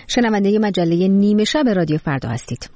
شنونده مجله نیمه شب رادیو فردا هستید.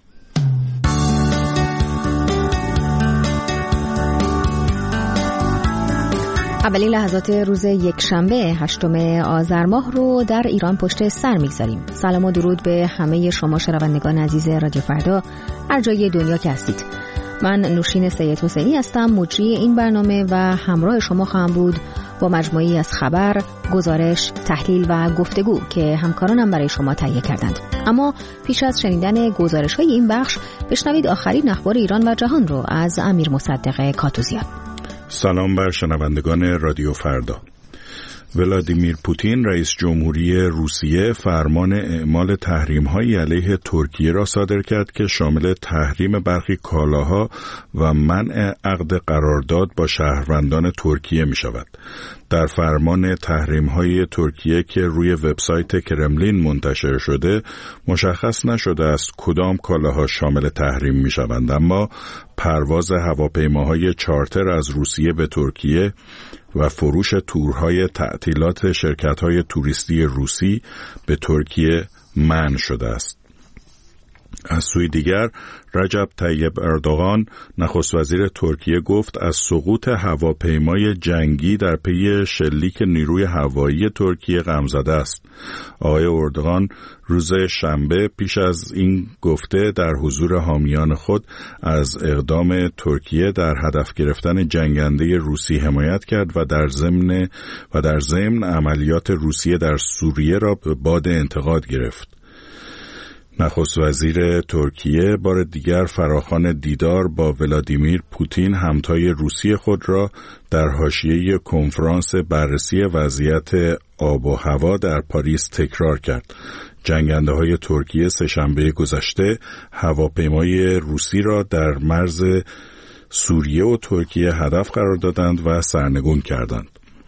اولین لحظات روز یکشنبه 8 آذر ماه رو در ایران پشت سر میگذاریم. سلام و درود به همه شما شنوندگان عزیز رادیو فردا هر جای دنیا که هستید. من نوشین سید حسینی هستم، مجری این برنامه و همراه شما خواهم بود با مجموعی از خبر، گزارش، تحلیل و گفتگو که همکارانم برای شما تهیه کردند. اما پیش از شنیدن گزارش‌های این بخش بشنوید آخرین اخبار ایران و جهان رو از امیر مصدق کاتوزیان. سلام بر شنوندگان رادیو فردا. ولادیمیر پوتین رئیس جمهوری روسیه فرمان اعمال تحریم‌های علیه ترکیه را صادر کرد که شامل تحریم برخی کالاها و منع عقد قرارداد با شهروندان ترکیه می شود. در فرمان تحریم‌های ترکیه که روی وبسایت کرملین منتشر شده مشخص نشده است کدام کالاها شامل تحریم می شوند، اما پرواز هواپیماهای چارتر از روسیه به ترکیه و فروش تورهای تعطیلات شرکت‌های توریستی روسی به ترکیه منع شده است. از سوی دیگر رجب طیب اردوغان نخست وزیر ترکیه گفت از سقوط هواپیمای جنگی در پی شلیک نیروی هوایی ترکیه غمزده است. آقای اردوغان روز شنبه پیش از این گفته در حضور حامیان خود از اقدام ترکیه در هدف گرفتن جنگنده روسی حمایت کرد و در ضمن عملیات روسیه در سوریه را به باد انتقاد گرفت. نخست وزیر ترکیه بار دیگر فراخوان دیدار با ولادیمیر پوتین همتای روسی خود را در حاشیه کنفرانس بررسی وضعیت آب و هوا در پاریس تکرار کرد. جنگنده‌های ترکیه سه‌شنبه گذشته هواپیمای روسی را در مرز سوریه و ترکیه هدف قرار دادند و سرنگون کردند.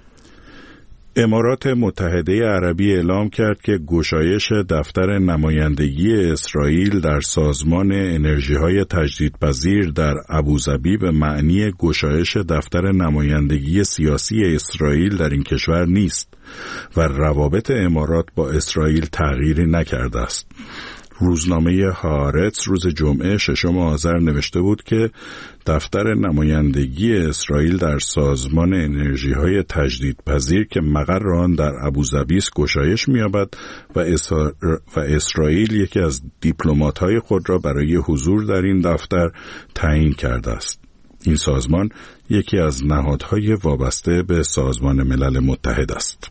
امارات متحده عربی اعلام کرد که گشایش دفتر نمایندگی اسرائیل در سازمان انرژی‌های تجدیدپذیر در ابوظبی به معنی گشایش دفتر نمایندگی سیاسی اسرائیل در این کشور نیست و روابط امارات با اسرائیل تغییری نکرده است. روزنامه هارتز روز جمعه 6 آذر نوشته بود که دفتر نمایندگی اسرائیل در سازمان انرژی‌های تجدیدپذیر که مقر آن در ابوظبی است گشایش می‌یابد و اسرائیل یکی از دیپلمات‌های خود را برای حضور در این دفتر تعیین کرده است. این سازمان یکی از نهادهای وابسته به سازمان ملل متحد است.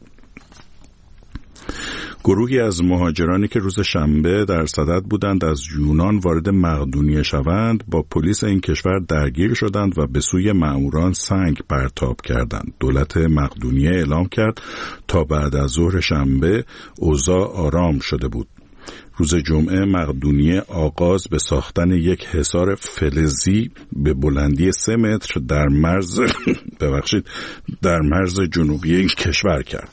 گروهی از مهاجرانی که روز شنبه در صدد بودند از یونان وارد مقدونیه شوند با پلیس این کشور درگیر شدند و به سوی ماموران سنگ پرتاب کردند. دولت مقدونیه اعلام کرد تا بعد از ظهر شنبه اوضاع آرام شده بود. روز جمعه مقدونیه آغاز به ساختن یک حصار فلزی به بلندی 3 متر در مرز جنوبی این کشور کرد.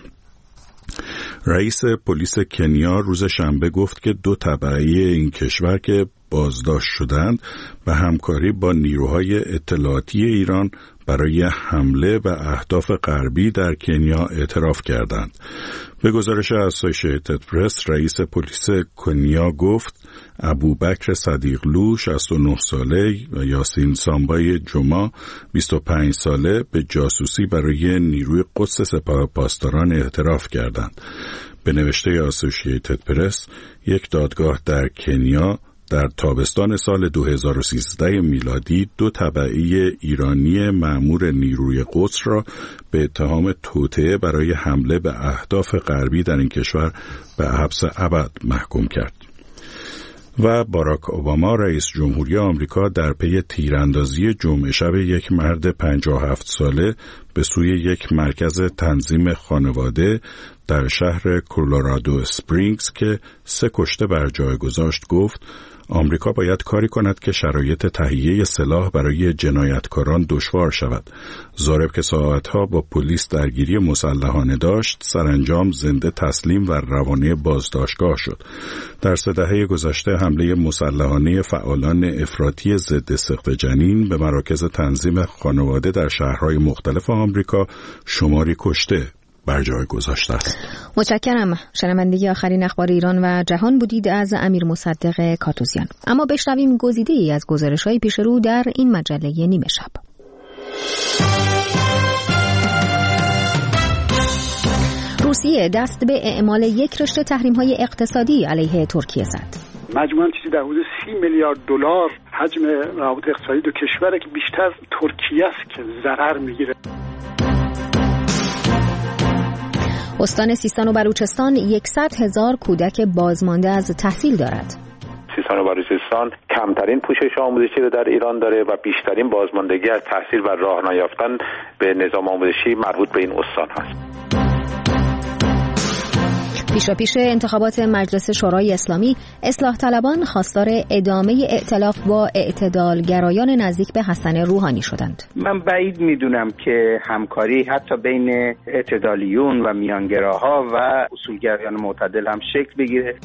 رئیس پلیس کنیا روز شنبه گفت که 2 تبعی این کشور که بازداشت شدند به همکاری با نیروهای اطلاعاتی ایران برای حمله به اهداف غربی در کنیا اعتراف کردند. به گزارش اسوسییتد پرس رئیس پلیس کنیا گفت ابوبکر صدیقلو 69 ساله و یاسین سامبای جمعه 25 ساله به جاسوسی برای نیروی قدس سپاه پاسداران اعتراف کردند. به نوشته اسوسییتد پرس یک دادگاه در کنیا در تابستان سال 2013 میلادی 2 تبعی ایرانی مأمور نیروی قدس را به اتهام توطئه برای حمله به اهداف غربی در این کشور به حبس ابد محکوم کرد. و باراک اوباما رئیس جمهوری آمریکا در پی تیراندازی جمعه شب یک مرد 57 ساله به سوی یک مرکز تنظیم خانواده در شهر کلرادو اسپرینگز که 3 کشته بر جای گذاشت گفت آمریکا باید کاری کند که شرایط تهیه سلاح برای جنایتکاران دشوار شود. ضارب که ساعتها با پلیس درگیری مسلحانه داشت، سرانجام زنده تسلیم و روانه بازداشتگاه شد. در 3 دهه گذشته حمله مسلحانه فعالان افراطی ضد سقط جنین به مراکز تنظیم خانواده در شهرهای مختلف آمریکا شماری کشته بر جای گذاشته است. متشکرم. شنونده آخرین اخبار ایران و جهان بودید از امیر مصدق کاتوزیان. اما بشنویم گزیده‌ای از گزارش‌های پیش رو در این مجله نیمه شب. روسیه دست به اعمال یک رشته تحریم‌های اقتصادی علیه ترکیه زد. مجموعاً چیزی در حدود 30 میلیارد دلار حجم روابط اقتصادی دو کشوره که بیشتر ترکیه است که ضرر میگیره. استان سیستان و بلوچستان 100,000 کودک بازمانده از تحصیل دارد. سیستان و بلوچستان کمترین پوشش آموزشی رو در ایران داره و بیشترین بازماندگی از تحصیل و راه نیافتن به نظام آموزشی مربوط به این استان هست. پیشاپیش انتخابات مجلس شورای اسلامی، اصلاح طلبان خواستار ادامه ائتلاف با اعتدالگرایان نزدیک به حسن روحانی شدند. من بعید میدونم که همکاری حتی بین اعتدالیون و میانگراها و اصولگرایان معتدل هم شکل بگیره.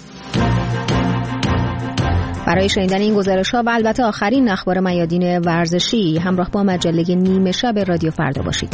برای شنیدن این گزارش‌ها و البته آخرین اخبار میادین ورزشی همراه با مجله نیمه شب رادیو فردا باشید.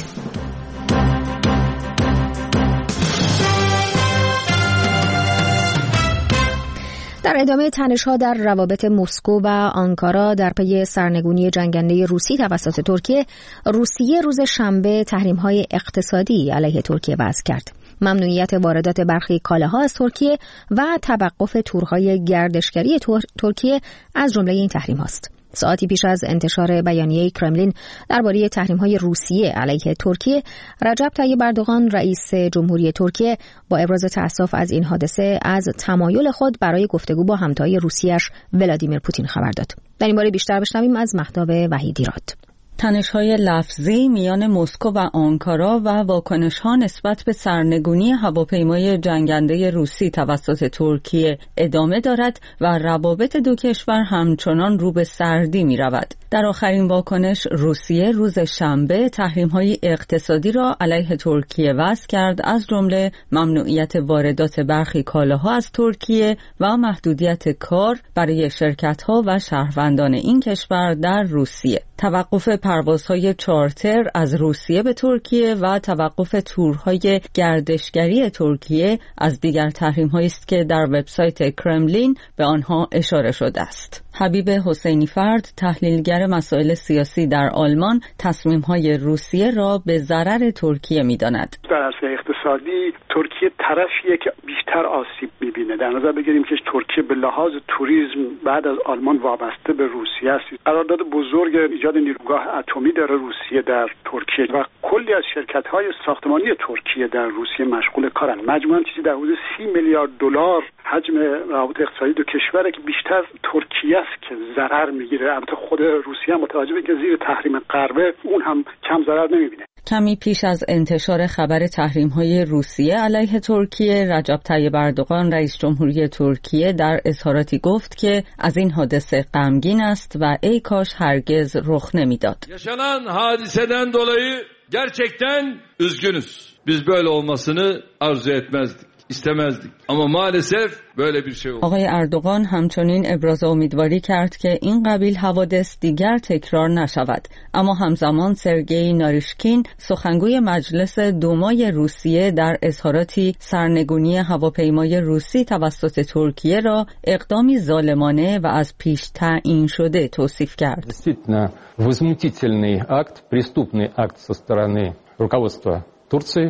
در ادامه تنش‌ها در روابط مسکو و آنکارا در پی سرنگونی جنگنده روسی توسط ترکیه، روسیه روز شنبه تحریم‌های اقتصادی علیه ترکیه وضع کرد. ممنوعیت واردات برخی کالاها از ترکیه و توقف تورهای گردشگری ترکیه از جمله این تحریم‌هاست. ساعتی پیش از انتشار بیانیه کرملین درباره تحریم‌های روسیه علیه ترکیه، رجب طیب اردوغان رئیس جمهوری ترکیه با ابراز تأسف از این حادثه از تمایل خود برای گفتگو با همتای روسیه‌اش ولادیمیر پوتین خبر داد. در این باره بیشتر بشنویم از مهتاب وحیدی‌راد. تنش‌های لفظی میان مسکو و آنکارا و واکنش‌ها نسبت به سرنگونی هواپیمای جنگنده روسی توسط ترکیه ادامه دارد و روابط دو کشور همچنان رو به سردی می‌رود. در آخرین واکنش، روسیه روز شنبه تحریم‌های اقتصادی را علیه ترکیه وضع کرد، از جمله ممنوعیت واردات برخی کالاها از ترکیه و محدودیت کار برای شرکت‌ها و شهروندان این کشور در روسیه. توقف پروازهای چارتر از روسیه به ترکیه و توقف تورهای گردشگری ترکیه از دیگر تحریم‌هایی است که در وبسایت کرملین به آنها اشاره شده است. حبیب حسینی فرد، تحلیلگر مسائل سیاسی در آلمان، تصمیم‌های روسیه را به ضرر ترکیه می‌داند. در عرصه اقتصادی ترکیه طرفیه که بیشتر آسیب می‌بینه. در نظر بگیریم که ترکیه به لحاظ توریسم بعد از آلمان وابسته به روسیه است. قرارداد بزرگ ایجاد نیروگاه اتمی داره روسیه در ترکیه و کلی از شرکت‌های ساختمانی ترکیه در روسیه مشغول کارن. مجموعاً چیزی در حدود 30 میلیارد دلار حجم روابط اقتصادی دو کشوره که بیشتر ترکیه است که ضرر میگیره. البته خود روسیه هم متوجه به که زیر تحریم غربه اون هم کم ضرر نمیبینه. کمی پیش از انتشار خبر تحریم‌های روسیه علیه ترکیه، رجب طیب اردوغان رئیس جمهوری ترکیه در اظهاراتی gofت که از این حادثه غمگین است و ey kaş herkes رخ نمیداد. Yaşanan hadiseden dolayı gerçekten üzgünüz. Biz böyle olmasını arzu etmezdik. istemezdik. اما maalesef böyle bir şey oldu. آقای اردوغان همچنین ابراز امیدواری کرد که این قبیل حوادث دیگر تکرار نشود. اما همزمان سرگئی ناریشکین، سخنگوی مجلس دومای روسیه، در اظهاراتی سرنگونی هواپیمای روسی توسط ترکیه را اقدامی ظالمانه و از پیش تعیین شده توصیف کرد. Действительно, возмутительный акт, преступный акт со стороны руководства Турции.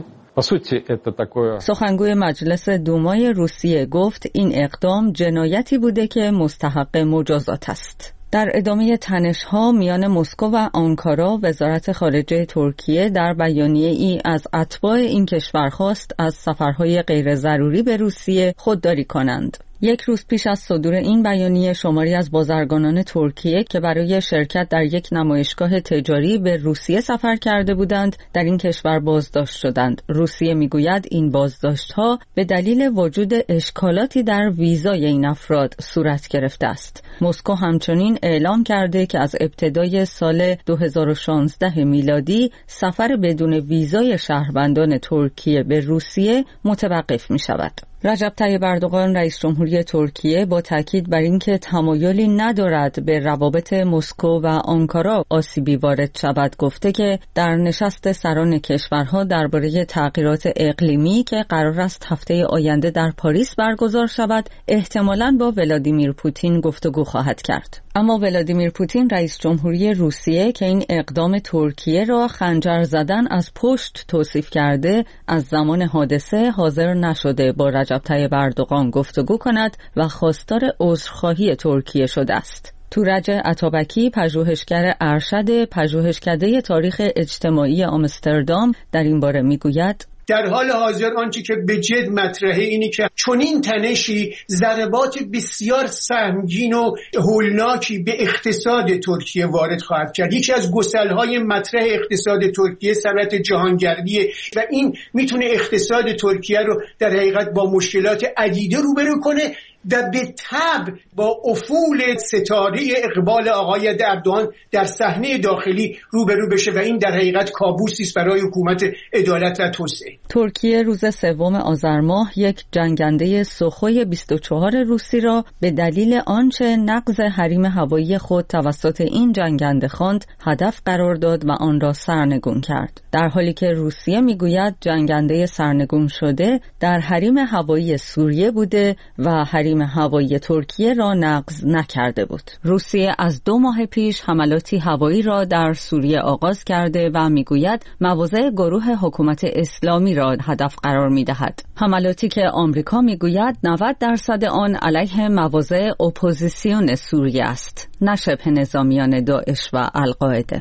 سخنگوی مجلس دومای روسیه گفت این اقدام جنایتی بوده که مستحق مجازات است. در ادامه تنش‌ها میان مسکو و آنکارا، وزارت خارجه ترکیه در بیانیه‌ای از اتباع این کشور خواست از سفرهای غیر ضروری به روسیه خودداری کنند. یک روز پیش از صدور این بیانیه، شماری از بازرگانان ترکیه که برای شرکت در یک نمایشگاه تجاری به روسیه سفر کرده بودند، در این کشور بازداشت شدند. روسیه میگوید این بازداشت‌ها به دلیل وجود اشکالاتی در ویزای این افراد صورت گرفته است. مسکو همچنین اعلام کرده که از ابتدای سال 2016 میلادی سفر بدون ویزای شهروندان ترکیه به روسیه متوقف می شود. رجب طیب اردوغان رئیس جمهوری ترکیه با تاکید بر اینکه تمایلی ندارد به روابط مسکو و آنکارا آسیبی وارد شود گفته که در نشست سران کشورها درباره تغییرات اقلیمی که قرار است هفته آینده در پاریس برگزار شود احتمالاً با ولادیمیر پوتین گفتگو خواهد کرد. اما ولادیمیر پوتین رئیس جمهوری روسیه که این اقدام ترکیه را خنجر زدن از پشت توصیف کرده از زمان حادثه حاضر نشده با رجب طیب اردوغان گفتگو کند و خواستار عذرخواهی ترکیه شده است. تورج عطابکی پژوهشگر ارشد پژوهشکده تاریخ اجتماعی آمستردام در این باره میگوید در حال حاضر آنچه که به جد مطرحه اینی که چنین تنشی ضربات بسیار سهمگین و هولناکی به اقتصاد ترکیه وارد خواهد کرد. یکی از گسل‌های مطرح اقتصاد ترکیه صنعت جهانگردیه و این میتونه اقتصاد ترکیه رو در حقیقت با مشکلات عدیده روبرو کنه و به تبع با افول ستاره اقبال آقای اردوغان در صحنه داخلی روبرو بشه و این در حقیقت کابوسی است برای حکومت عدالت و توسعه. ترکیه روز 3 آذر ماه یک جنگنده سوخوی 24 روسی را به دلیل آنچه نقض حریم هوایی خود توسط این جنگنده خواند هدف قرار داد و آن را سرنگون کرد، در حالی که روسیه میگوید جنگنده سرنگون شده در حریم هوایی سوریه بوده و حریم هوایی ترکیه را نقض نکرده بود. روسیه از 2 ماه پیش حملاتی هوایی را در سوریه آغاز کرده و میگوید مواضع گروه حکومت اسلامی را هدف قرار میدهد. حملاتی که آمریکا میگوید 90% آن علیه مواضع اپوزیسیون سوریه است، نه شبه نظامیان داعش و القاعده.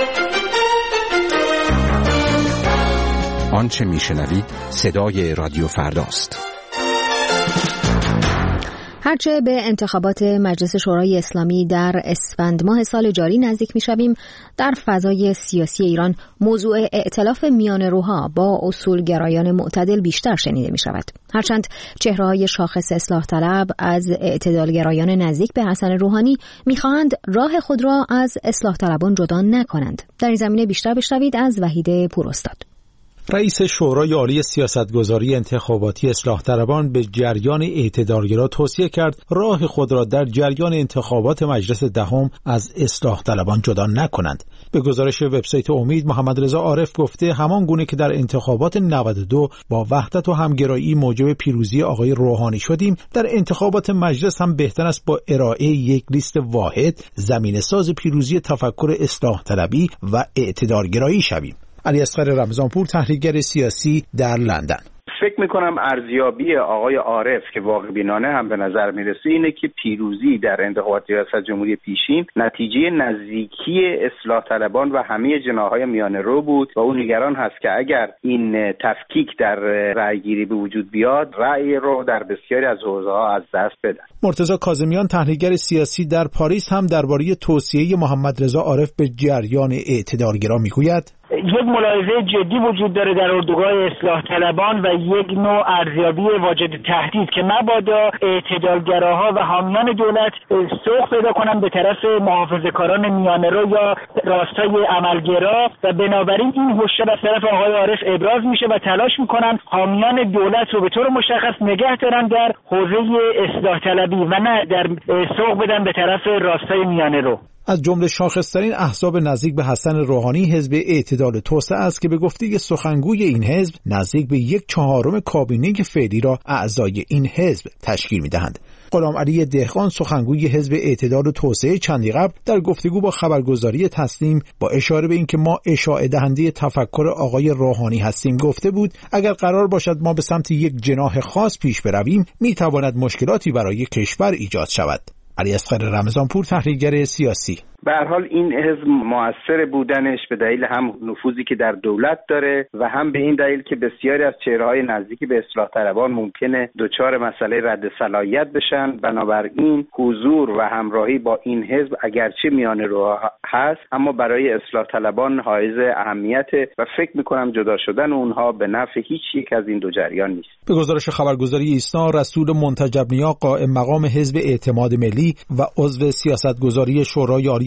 آنچه میشنوید صدای رادیو فرداست. هرچه به انتخابات مجلس شورای اسلامی در اسفند ماه سال جاری نزدیک می‌شویم، در فضای سیاسی ایران موضوع ائتلاف میانه‌روها با اصولگرایان معتدل بیشتر شنیده می‌شود. هرچند چهره‌های شاخص اصلاح طلب از اعتدالگرایان نزدیک به حسن روحانی می‌خواهند راه خود را از اصلاح طلبان جدا نکنند. در این زمینه بیشتر بشنوید از وحید پوراستاد. رئیس شورای عالی سیاستگذاری انتخاباتی اصلاح طلبان به جریان اعتدالگرا توصیه کرد راه خود را در جریان انتخابات مجلس دهم از اصلاح طلبان جدا نکنند. به گزارش وبسایت امید، محمد رضا عارف گفته همان گونه که در انتخابات 92 با وحدت و همگرایی موجب پیروزی آقای روحانی شدیم، در انتخابات مجلس هم بهتر است با ارائه یک لیست واحد زمینه‌ساز پیروزی تفکر اصلاح طلبی و اعتدالگرایی شویم. علی اصغر رمضانپور، تحلیلگر سیاسی در لندن. فکر میکنم ارزیابی آقای عارف که واقع بینانه هم به نظر میرسه اینه که پیروزی در انتخابات ریاست جمهوری پیشین نتیجه نزدیکی اصلاح طلبان و همه جناح‌های میانه‌رو بود و اون نگران هست که اگر این تفکیک در رأی‌گیری به وجود بیاد رأی رو در بسیاری از حوزه‌ها از دست بدن. مرتضی کاظمیان، تحلیلگر سیاسی در پاریس، هم درباره توصیه محمد رضا عارف به جریان اعتدالگرا میگوید یک ملاحظه جدی وجود داره در اردوگاه اصلاح طلبان و یک نوع ارزیابی واجد تهدید که مبادا اعتدالگراها و حامیان دولت سوق پیدا کنن به طرف محافظه‌کاران میانه‌رو یا راستای عملگرا و بنابراین این هشدار از طرف آقای عارف ابراز میشه و تلاش میکنن حامیان دولت رو به طور مشخص نگه دارن در حوزه اصلاح طلبی و نه در سوق بدن به طرف راستای میانه‌رو. از جمله شاخص‌ترین احزاب نزدیک به حسن روحانی حزب اعتدال توسعه است که به گفته سخنگوی این حزب نزدیک به 1/4 کابینه فعلی را اعضای این حزب تشکیل می‌دهند. غلام علی دهقان، سخنگوی حزب اعتدال و توسعه، چندی قبل در گفتگو با خبرگزاری تسنیم با اشاره به اینکه ما اشاعه دهنده تفکر آقای روحانی هستیم گفته بود اگر قرار باشد ما به سمت یک جناح خاص پیش برویم می‌تواند مشکلاتی برای کشور ایجاد شود. علی اصغر رمضانپور، تحلیلگر سیاسی. به هر حال این حزب مؤثر بودنش به دلیل هم نفوذی که در دولت داره و هم به این دلیل که بسیاری از چهره‌های نزدیکی به اصلاح طلبان ممکنه دچار مسئله رد صلاحیت بشن. بنابراین حضور و همراهی با این حزب اگرچه میانه‌رو هست اما برای اصلاح طلبان حائز اهمیت و فکر می‌کنم جدا شدن اونها به نفع هیچ یک از این دو جریان نیست. به گزارش خبرگزاری ایسنا، رسول منتجب نیا، قائم مقام حزب اعتماد ملی و عضو سیاستگذاری شورای عالی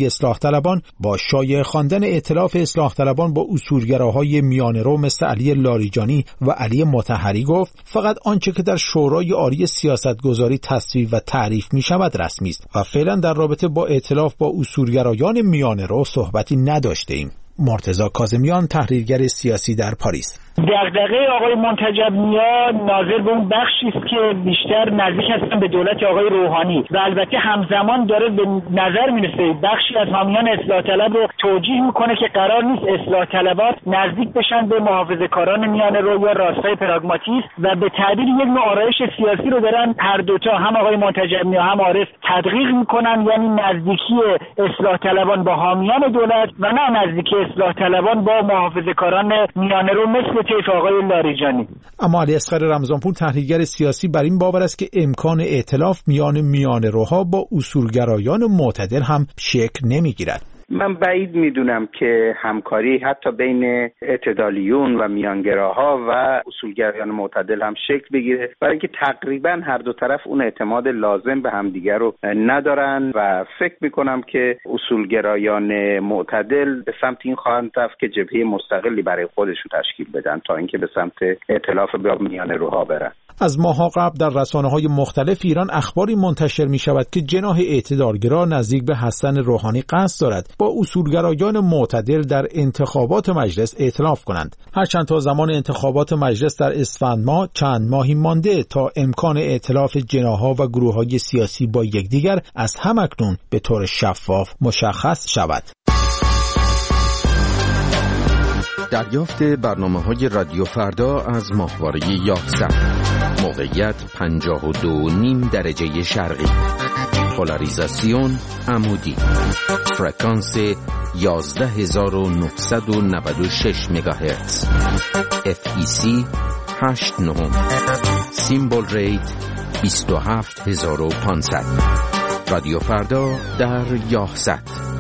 پرونده اصلاح طلبان با شایعه خواندن ائتلاف اصلاح طلبان با اصولگراهای میانه‌رو مثل علی لاریجانی و علی مطهری گفت فقط آنچه که در شورای عالی سیاستگذاری تصویب و تعریف می شود رسمی است و فعلا در رابطه با ائتلاف با اصولگرایان میانه‌رو صحبتی نداشته ایم. مرتضی کاظمیان، تحلیلگر سیاسی در پاریس: دغدغه آقای منتجب نیا ناظر به اون بخشی است که بیشتر نزدیک هستن به دولت آقای روحانی و البته همزمان داره به نظر میرسه بخشی از حامیان اصلاح طلب رو توجیه میکنه که قرار نیست اصلاح طلبات نزدیک بشن به محافظه‌کاران میانه رو یا راستای پراگماتیسم و به تعبیر یک نوع آرایش سیاسی رو دارن هر دوتا، هم آقای منتجب نیا هم عارف، تدقیق میکنن، یعنی نزدیکی اصلاح طلبان با حامیان دولت و نه نزدیکی اصلاح طلبان با محافظه‌کاران میانه رو مثل طیف آقای لاریجانی. اما علی اصغر رمضانپور، تحلیلگر سیاسی، بر این باور است که امکان ائتلاف میانه روها با اصولگرایان معتدل هم شکل نمیگیرد. من بعید میدونم که همکاری حتی بین اعتدالیون و میانگراها و اصولگرایان معتدل هم شکل بگیره، برای اینکه تقریبا هر دو طرف اون اعتماد لازم به همدیگر رو ندارن و فکر میکنم که اصولگرایان معتدل به سمت این خواهند رفت که جبهه مستقلی برای خودشون تشکیل بدن تا اینکه به سمت ائتلاف با میانه‌روها برن. از ماه‌ها قبل در رسانه‌های مختلف ایران اخباری منتشر می‌شود که جناح اعتدالگرا نزدیک به حسن روحانی قصد دارد با اصولگرایان معتدل در انتخابات مجلس ائتلاف کنند. هرچند تا زمان انتخابات مجلس در اسفند ماه چند ماهی مانده تا امکان ائتلاف جناح‌ها و گروه‌های سیاسی با یکدیگر از همکنون به طور شفاف مشخص شود. دریافت برنامه‌های رادیو فردا از ماهواره 11. موقعیت 52.5 درجه شرقی. پولاریزاسیون عمودی. فرکانس 11996 مگاهرتز. FEC 89. سیمبل ریت 27500. رادیو فردا در 11.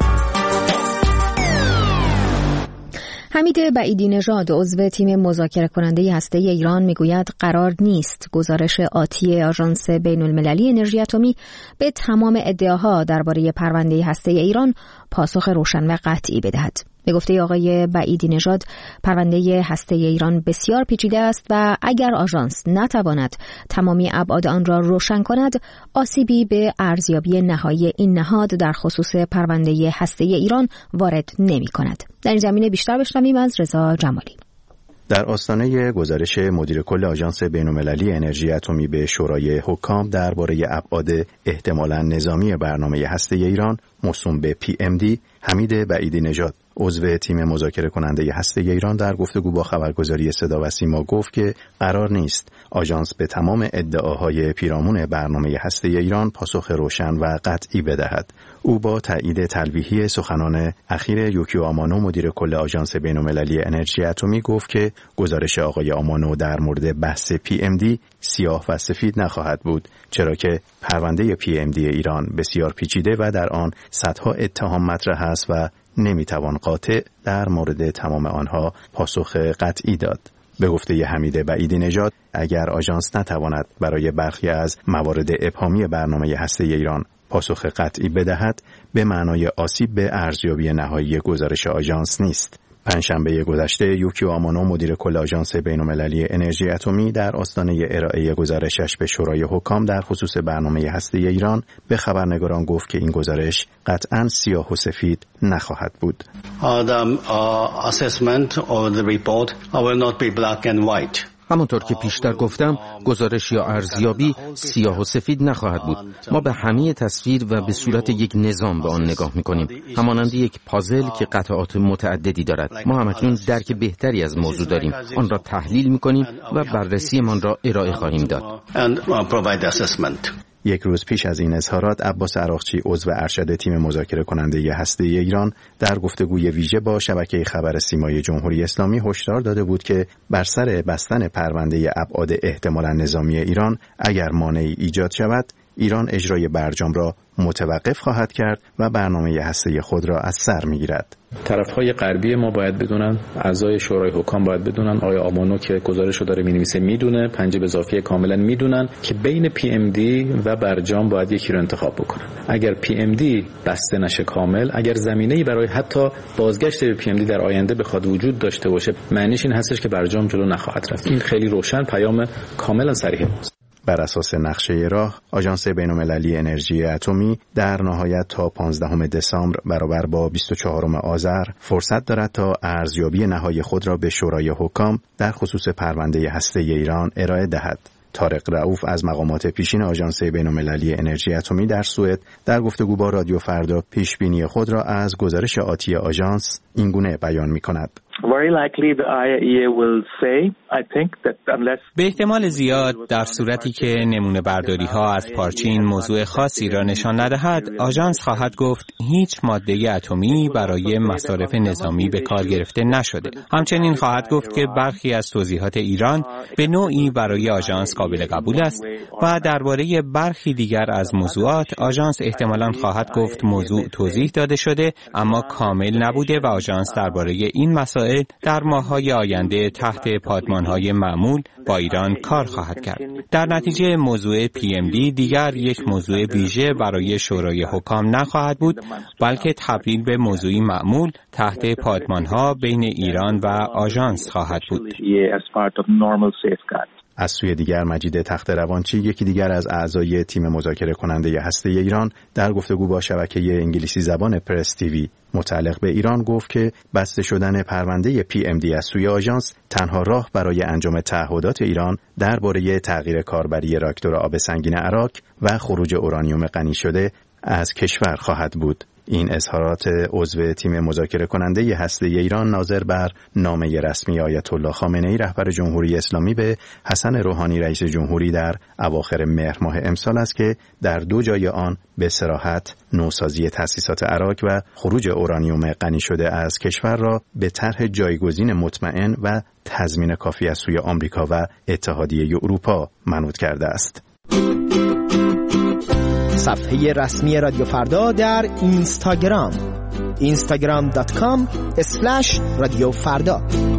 حمید بعیدی نژاد، عضو تیم مذاکره کننده هسته ایران، میگوید قرار نیست گزارش آتی آژانس بین‌المللی انرژی اتمی به تمام ادعاها درباره پرونده هسته ایران پاسخ روشن و قطعی بدهد. به گفته آقای بعیدی نژاد، پرونده هسته ایران بسیار پیچیده است و اگر آژانس نتواند تمامی ابعاد آن را روشن کند، آسیبی به ارزیابی نهایی این نهاد در خصوص پرونده هسته ایران وارد نمی کند. در این زمینه بیشتر بشنویم از رضا جمالی. در آستانه گزارش مدیر کل آژانس بین‌المللی انرژی اتمی به شورای حکام درباره ابعاد احتمالاً نظامی برنامه هسته ایران موسوم به PMD، حمید بعیدی نژاد، عضو تیم مذاکره کننده هسته ایران، در گفتگو با خبرگزاری صدا و سیما گفت که قرار نیست آژانس به تمام ادعاهای پیرامون برنامه هسته ایران پاسخ روشن و قطعی بدهد. او با تایید تلویحی سخنان اخیر یوکیو آمانو، مدیر کل آژانس بین‌المللی انرژی اتمی، گفت که گزارش آقای آمانو در مورد بحث PMD سیاه و سفید نخواهد بود، چرا که پرونده PMD ایران بسیار پیچیده و در آن صدها اتهام مطرح است و نمیتوان قاطع در مورد تمام آنها پاسخ قطعی داد. به گفته حمید بعیدی نژاد، اگر آژانس نتواند برای برخی از موارد ابهامی برنامه هسته ایران پاسخ قطعی بدهد، به معنای آسیب به ارزیابی نهایی گزارش آژانس نیست. پنجشنبه گذشته یوکیو آمانو، مدیر کل آژانس بین‌المللی انرژی اتمی، در آستانه ارائه گزارشش به شورای حکام در خصوص برنامه هسته ایران به خبرنگاران گفت که این گزارش قطعاً سیاه و سفید نخواهد بود. همونطور که پیشتر گفتم، گزارش یا ارزیابی سیاه و سفید نخواهد بود. ما به همه تصویر و به صورت یک نظام به آن نگاه می‌کنیم، همانند یک پازل که قطعات متعددی دارد. ما همکنون درک بهتری از موضوع داریم، آن را تحلیل می‌کنیم و بررسیمان را ارائه خواهیم داد. یک روز پیش از این اظهارات، عباس عراقچی، عضو ارشد تیم مذاکره کننده هسته ایران، در گفتگوی ویژه با شبکه خبر سیمای جمهوری اسلامی هشدار داده بود که بر سر بستن پرونده ابعاد احتمالاً نظامی ایران اگر مانعی ایجاد شود، ایران اجرای برجام را متوقف خواهد کرد و برنامه هسته‌ای خود را از سر می‌گیرد. طرف‌های غربی ما باید بدونن، اعضای شورای حکام باید بدونن، آقای آمانو که گزارشو داره می‌نویسه میدونه، پنج اضافی کاملا میدونن که بین PMD و برجام باید یکی رو انتخاب بکنن. اگر PMD بسته نشه کامل، اگر زمینه‌ای برای حتی بازگشت به PMD در آینده بخواد وجود داشته باشه، معنیش این هستش که برجام جلو نخواهد رفت. این خیلی روشن پیام کاملا صریح است. بر اساس نقشه راه، آژانس بین‌المللی انرژی اتمی در نهایت تا 15 دسامبر برابر با 24 آذر فرصت دارد تا ارزیابی نهایی خود را به شورای حکام در خصوص پرونده هسته‌ای ایران ارائه دهد. طارق رؤوف از مقامات پیشین آژانس بین‌المللی انرژی اتمی در سوئد در گفتگو با رادیو فردا پیشبینی خود را از گزارش آتی آژانس اینگونه بیان می‌کند. به احتمال زیاد در صورتی که نمونه برداری ها از پارچه این موضوع خاصی را نشان ندهد، آژانس خواهد گفت هیچ ماده اتمی برای مصارف نظامی به کار گرفته نشده. همچنین خواهد گفت که برخی از توضیحات ایران به نوعی برای آژانس قابل قبول است و درباره برخی دیگر از موضوعات آژانس احتمالاً خواهد گفت موضوع توضیح داده شده اما کامل نبوده و آژانس درباره این مسائل در ماه‌های آینده تحت پادمان‌های معمول با ایران کار خواهد کرد. در نتیجه موضوع PMD دیگر یک موضوع ویژه برای شورای حکام نخواهد بود، بلکه تبدیل به موضوعی معمول تحت پادمان‌ها بین ایران و آژانس خواهد بود. از سوی دیگر مجید تخت‌روانچی، یکی دیگر از اعضای تیم مذاکره کننده هسته‌ای ایران، در گفتگو با شبکه انگلیسی زبان پرس تیوی متعلق به ایران گفت که بسته شدن پرونده PMD از سوی آژانس تنها راه برای انجام تعهدات ایران درباره تغییر کاربری راکتور آب سنگین عراق و خروج اورانیوم غنی شده از کشور خواهد بود. این اظهارات عضو تیم مذاکره کننده هسته‌ای ایران ناظر بر نامه رسمی آیت الله خامنه‌ای رهبر جمهوری اسلامی به حسن روحانی رئیس جمهوری در اواخر مهر ماه امسال است که در دو جای آن به صراحت نوسازی تأسیسات عراق و خروج اورانیوم غنی شده از کشور را به طرح جایگزین مطمئن و تضمین کافی از سوی آمریکا و اتحادیه اروپا منوط کرده است. صفحه رسمی رادیو فردا در اینستاگرام instagram.com/رادیو فردا.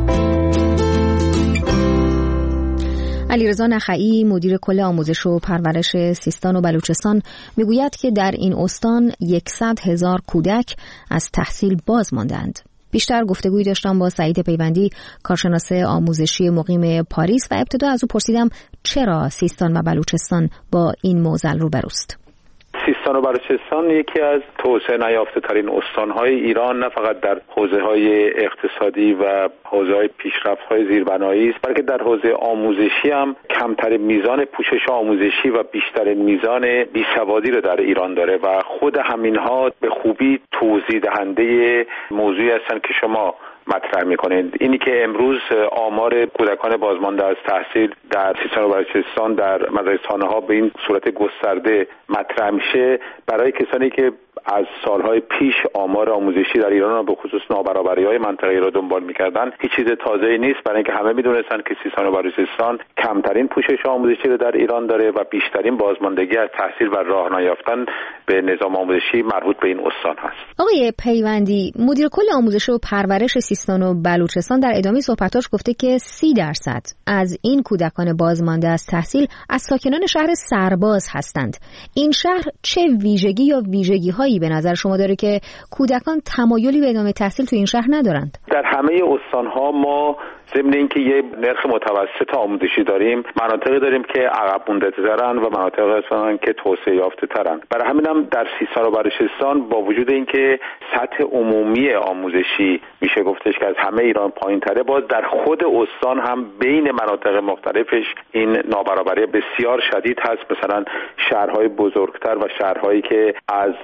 علیرضا نخعی مدیر کل آموزش و پرورش سیستان و بلوچستان میگوید که در این استان 100,000 کودک از تحصیل باز ماندند. بیشتر گفتگویی داشتم با سعید پیوندی، کارشناس آموزشی مقیم پاریس، و ابتدا از او پرسیدم چرا سیستان و بلوچستان با این معضل روبروست. سیستان و بلوچستان یکی از توسعه نیافته ترین استان‌های ایران، نه فقط در حوزه‌های اقتصادی و حوزه‌های پیشرفت‌های زیربنایی است، بلکه در حوزه آموزشی هم کمترین میزان پوشش آموزشی و بیشترین میزان بیسوادی رو در ایران داره و خود همینها به خوبی توضیح دهنده موضوعی هستند که شما مطرح می‌کنید. اینی که امروز آمار کودکان بازمانده از تحصیل در سیستان و بلوچستان در مدرسه‌خانه‌ها به این صورت گسترده مطرح میشه، برای کسانی که از سالهای پیش آمار آموزشی در ایران به خصوص نابرابری‌های منطقه‌ای را دنبال می‌کردند هیچ چیز تازه‌ای نیست، برای اینکه همه می‌دونستند که سیستان و بلوچستان کمترین پوشش آموزشی را در ایران داره و بیشترین بازماندگی از تحصیل و راه نیافتن به نظام آموزشی مربوط به این استان هست. آقای پیوندی، مدیر کل آموزش و پرورش سیستان و بلوچستان در ادامه صحبتاش گفته که 30% از این کودکان بازمانده از تحصیل از ساکنان شهر سرباز هستند. این شهر چه ویژگی یا ویژگی‌هایی به نظر شما داره که کودکان تمایلی به ادامه تحصیل تو این شهر ندارند؟ در همه استان‌ها ما ضمن اینکه یه نرخ متوسط آموزشی داریم، مناطقی داریم که عقب مونده‌ترن و مناطقی هستن که توسعه یافته‌ترن. برای همین هم در سیستان و بلوچستان با وجود اینکه سطح عمومی آموزشی میشه گفتش که از همه ایران پایین‌تره، باز در خود استان هم بین مناطق مختلفش این نابرابری بسیار شدید هست. مثلا شهرهای بزرگتر و شهرهایی که از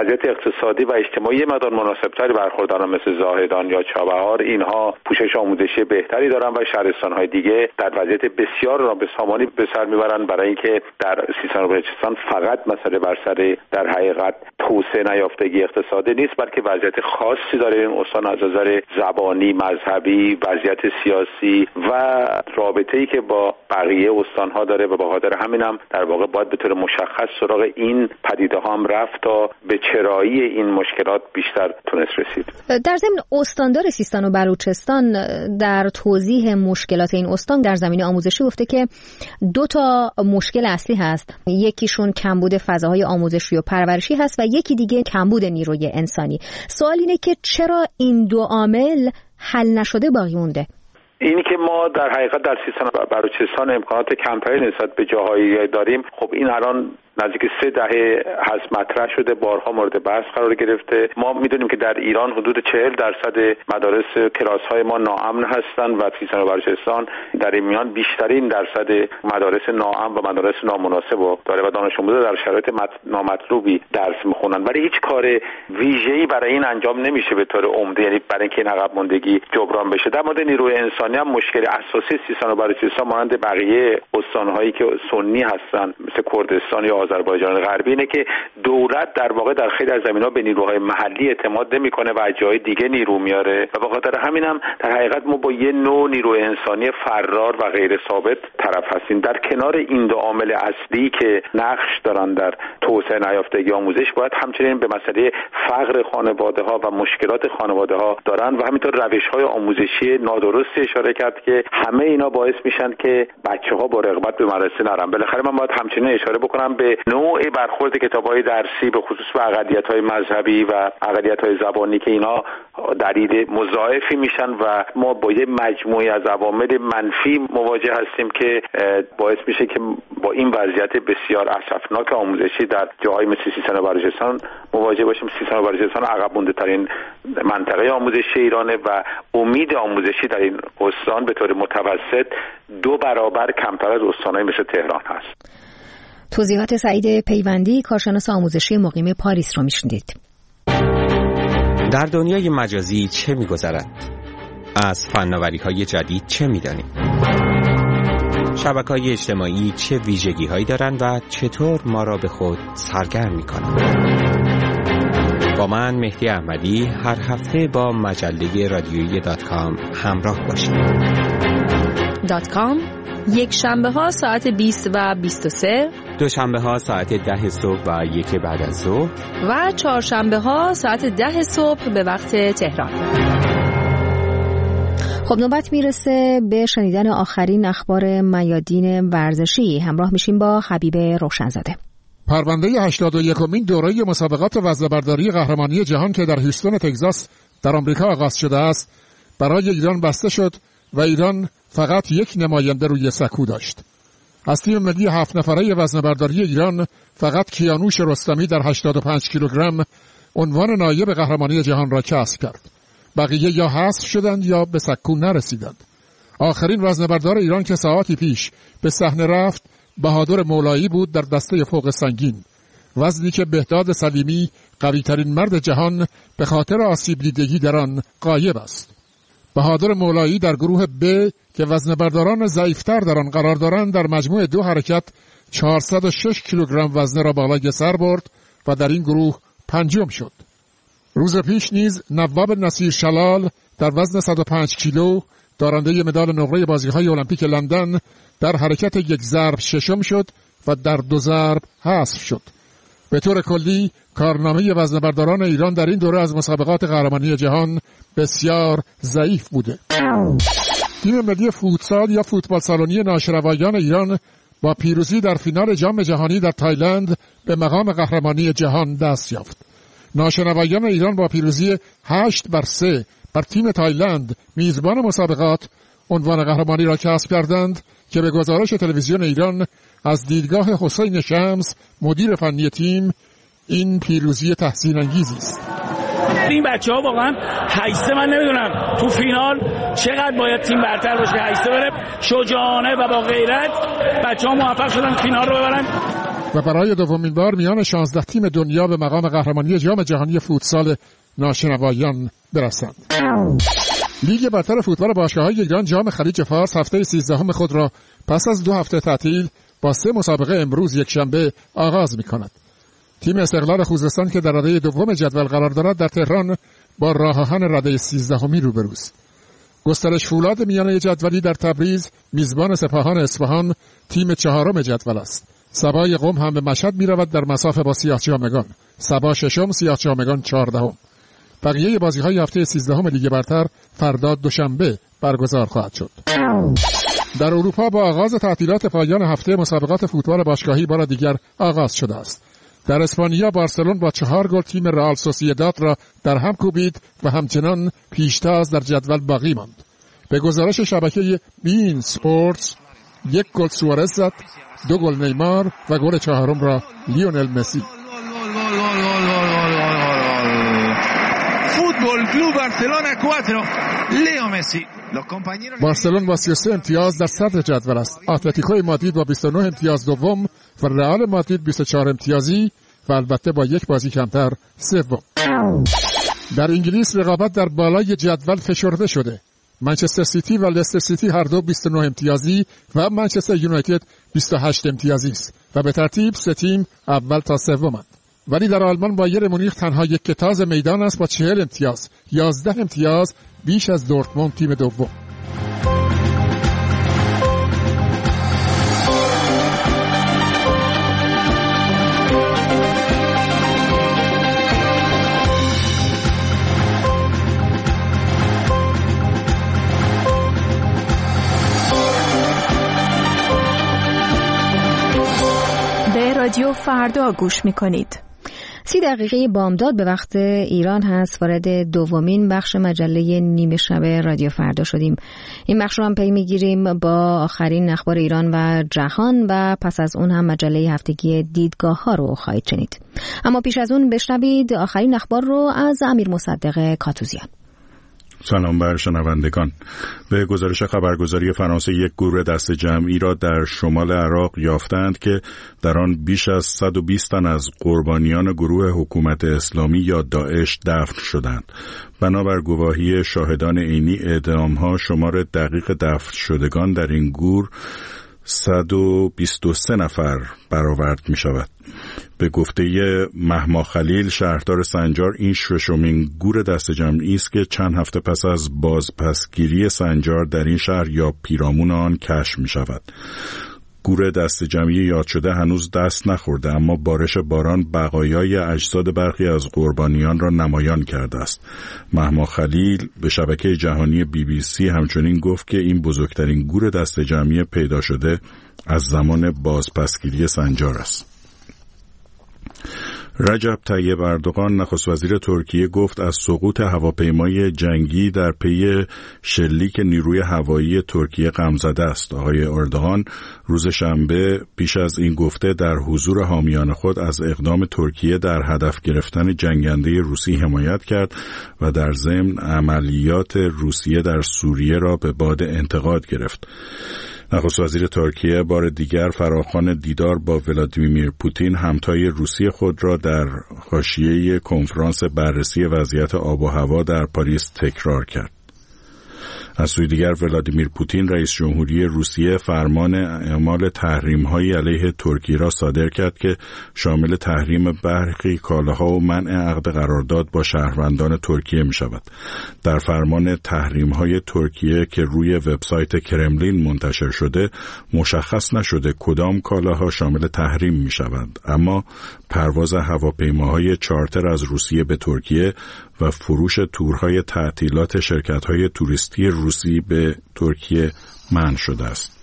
وضعیت اقتصادی و اجتماعی مقدار مناسبتری برخوردارن مثل زاهدان یا چابهار، اینها پوشش آموزشی بهتری دارن و شهرستان‌های دیگه در وضعیت بسیار نابسامانی به سر میبرن، برای اینکه در سیستان و بلوچستان فقط مسئله بر سر در حقیقت توسعه نیافتگی اقتصادی نیست، بلکه وضعیت خاصی داره این استان از نظر زبانی، مذهبی، وضعیت سیاسی و رابطه‌ای که با بقیه استان‌ها داره و به خاطر همینم در واقع باید به طور مشخص سراغ این پدیده‌ها هم رفت تا به چرایی این مشکلات بیشتر تونست رسید. در ضمن استاندار سیستان و بلوچستان در توضیح مشکلات این استان در زمینه آموزشی گفته که 2 تا مشکل اصلی هست. یکیشون کمبود فضاهای آموزشی و پرورشی هست و یکی دیگه کمبود نیروی انسانی. سوال اینه که چرا این 2 عامل حل نشده باقی مونده؟ اینی که ما در حقیقت در سیستان و بلوچستان امکانات کمتری نسبت به جاهایی داریم، خب این الان نزدیک 3 دهه هست مطرح شده، بارها مورد بحث قرار گرفته. ما میدونیم که در ایران حدود 40% مدارس کلاس‌های ما ناامن هستند و سیستان و بلوچستان در این میان بیشترین درصد مدارس ناامن و مدارس نامناسب داره و دانش آموزا در شرایط نامطلوبی درس میخونن، ولی هیچ کار ویژه‌ای برای این انجام نمیشه به طور عمده، یعنی برای اینکه این عقب ماندگی جبران بشه. در مورد نیروی انسانی هم مشکل اساسی سیستان و بلوچستان مانند بقیه استان‌هایی که سنی هستند مثل کردستان یا آذربایجان غربی اینه که دولت در واقع در خیلی از زمینه‌ها به نیروهای محلی اعتماد نمی‌کنه و از جای دیگه نیرو میاره و به خاطر همینم در حقیقت ما با یه نوع نیروی انسانی فرار و غیر ثابت طرف هستیم. در کنار این 2 عامل اصلی که نقش دارن در توسعه نیافتگی آموزش، باید همچنین به مسئله فقر خانواده‌ها و مشکلات خانواده‌ها دارن و همینطور روش‌های آموزشی نادرستی اشاره کرد که همه اینا باعث میشن که بچه‌ها با رغبت به مدرسه نرن. بالاخره من باید همچنین اشاره بکنم به نوع برخورد کتاب‌های درسی به خصوص به اقلیت‌های مذهبی و اقلیت‌های زبانی که اینا دلیل مضاعفی میشن و ما با یه مجموعه از عوامل منفی مواجه هستیم که باعث میشه که با این وضعیت بسیار اسفناک آموزشی در جاهای مثل سیستان و بلوچستان مواجه باشیم. سیستان و بلوچستان عقب مانده‌ترین منطقه آموزشی ایرانه و امید آموزشی در این استان به طور متوسط 2 برابر کمتر از استان‌های مثل تهران هست. توضیحات سعید پیوندی، کارشناس آموزشی مقیم پاریس رو میشنیدید. در دنیای مجازی چه می‌گذرد؟ از فناوری‌های جدید چه می‌دانیم؟ شبکه‌های اجتماعی چه ویژگی‌هایی دارند و چطور ما را به خود سرگرم می‌کنند؟ با من مهدی احمدی هر هفته با مجله رادیویی .com همراه باشید. .com یک شنبه ها ساعت 20 و 23، دوشنبه ها ساعت 10 صبح و 1 بعد از ظهر و چهارشنبه ها ساعت 10 صبح به وقت تهران. خب نوبت میرسه به شنیدن آخرین اخبار میادین ورزشی. همراه میشیم با حبیب روشنزاده. پرونده 81مین دوره مسابقات وزنه‌برداری قهرمانی جهان که در هیوستون تگزاس در آمریکا آغاز شده است برای ایران بسته شد و ایران فقط 1 نماینده روی سکو داشت. از تیم ملی 7 نفره وزنه‌برداری ایران فقط کیانوش رستمی در 85 کیلوگرم عنوان نایب قهرمانی جهان را کسب کرد. بقیه یا حذف شدند یا به سکو نرسیدند. آخرین وزنه‌بردار ایران که ساعتی پیش به صحنه رفت بهادر مولایی بود در دسته فوق سنگین، وزنی که بهداد سلیمی قوی‌ترین مرد جهان به خاطر آسیب دیدگی در آن غایب است. بهادر مولایی در گروه ب که وزنه‌برداران ضعیف‌تر در آن قرار دارند در مجموع 2 حرکت 406 کیلوگرم وزنه را بالای سر برد و در این گروه 5م شد. روز پیش نیز نواب نصیر شلال در وزن 105 کیلو دارنده مدال نقره بازی‌های المپیک لندن در حرکت 1 ضرب 6م شد و در 2 ضرب حذف شد. به طور کلی کارنامه وزنه‌برداران ایران در این دوره از مسابقات قهرمانی جهان بسیار ضعیف بوده. تیم ملی فوتسال یا فوتبال سالنی ناشروایان ایران با پیروزی در فینال جام جهانی در تایلند به مقام قهرمانی جهان دست یافت. ناشروایان ایران با پیروزی 8-3 بر تیم تایلند میزبان مسابقات عنوان قهرمانی را کسب کردند که به گزارش تلویزیون ایران از دیدگاه حسین شمس مدیر فنی تیم این پیروزی تحسین انگیزی است. این بچه‌ها واقعا هیسته، من نمیدونم تو فینال چقدر باید تیم برتر باشه، هیسته بره شجاعانه و با غیرت بچه‌ها موفق شدن فینال رو ببرن. و برای دومین بار میان 16 تیم دنیا به مقام قهرمانی جام جهانی فوتسال ناشنوایان برسند. لیگ برتر فوتبال باشگاه‌های ایران جام خلیج فارس هفته 13 خود را پس از 2 هفته تعطیل با 3 مسابقه امروز یکشنبه آغاز می‌کند. تیم استقلال خوزستان که در رده دوم جدول قرار دارد در تهران با راه آهن رده 13 روبروست. گسترش فولاد میانه جدولی در تبریز میزبان سپاهان اصفهان تیم 4 جدول است. سبای قم هم به مشهد می‌رود در مسافه با سیاه‌چامگان. سبا 6م، سیاه‌چامگان 14م. بقیه بازی‌های هفته 13 لیگ برتر فردا دوشنبه برگزار خواهد شد. در اروپا با آغاز تعطیلات پایان هفته مسابقات فوتبال باشگاهی بار دیگر آغاز شده است. در اسپانیا بارسلون با 4 گل تیم رئال سوسییداد را در هم کوبید و همچنان پیشتاز در جدول باقی ماند. به گزارش شبکه بین سپورتس 1 گل سوارز زد، 2 گل نیمار و گل 4م را لیونل مسی. Fútbol Club Barcelona 4 Leo Messi. بارسلون با 33 امتیاز در صدر جدول است. اتلتیکو مادرید با 29 امتیاز دوم و رئال مادرید 24 امتیازی و البته با 1 بازی کمتر سوم. در انگلیس رقابت در بالای جدول فشرده شده. منچستر سیتی و لستر سیتی هر دو 29 امتیازی و منچستر یونایتد 28 امتیازی است و به ترتیب 3 تیم اول تا سومند. ولی در آلمان بایر مونیخ تنها 1 کتاز میدان است با 40 امتیاز، 11 امتیاز بیش از دورتموند تیم دوم. به رادیو فردا گوش می‌کنید. 30 دقیقه بامداد به وقت ایران هست. وارد دومین بخش مجله نیمه شب رادیو فردا شدیم. این بخش رو هم پی میگیریم با آخرین اخبار ایران و جهان و پس از اون هم مجله هفتگی دیدگاه ها رو خواهید شنید. اما پیش از اون بشنوید آخرین اخبار رو از امیر مصدق کاتوزیان. سلام بر شنوندگان. به گزارش خبرگزاری فرانسه 1 گروه دست جمعی را در شمال عراق یافتند که در آن بیش از 120 تن از قربانیان گروه حکومت اسلامی یا داعش دفن شدند. بنابر گواهی شاهدان عینی اعدام‌ها شمار دقیق دفن شدگان در این گور 123 نفر برآورد می شود. به گفته مهما خلیل شهردار سنجار این 6مین گور دست جمعی است که چند هفته پس از بازپسگیری سنجار در این شهر یا پیرامون آن کشف می شود. گور دست جمعی یاد شده هنوز دست نخورده، اما بارش باران بقایای اجساد برخی از قربانیان را نمایان کرده است. مهما خلیل به شبکه جهانی BBC همچنین گفت که این بزرگترین گور دست جمعی پیدا شده از زمان بازپسگیری سنجار است. رجب طیب اردوغان نخست وزیر ترکیه گفت از سقوط هواپیمای جنگی در پی شلیک نیروی هوایی ترکیه غمزده است. آقای اردوغان روز شنبه پیش از این گفته در حضور حامیان خود از اقدام ترکیه در هدف گرفتن جنگنده روسی حمایت کرد و در ضمن عملیات روسیه در سوریه را به باد انتقاد گرفت. نخست وزیر ترکیه بار دیگر فراخوان دیدار با ولادیمیر پوتین همتای روسی خود را در حاشیه کنفرانس بررسی وضعیت آب و هوا در پاریس تکرار کرد. از سوی دیگر ولادیمیر پوتین رئیس جمهوری روسیه فرمان اعمال تحریم‌های علیه ترکیه را صادر کرد که شامل تحریم برخی کالاها و منع عقد قرارداد با شهروندان ترکیه می‌شود. در فرمان تحریم‌های ترکیه که روی وبسایت کرملین منتشر شده مشخص نشده کدام کالاها شامل تحریم می‌شوند، اما پرواز هواپیماهای چارتر از روسیه به ترکیه و فروش تورهای تعطیلات شرکت‌های توریستی روسی به ترکیه منع شده است.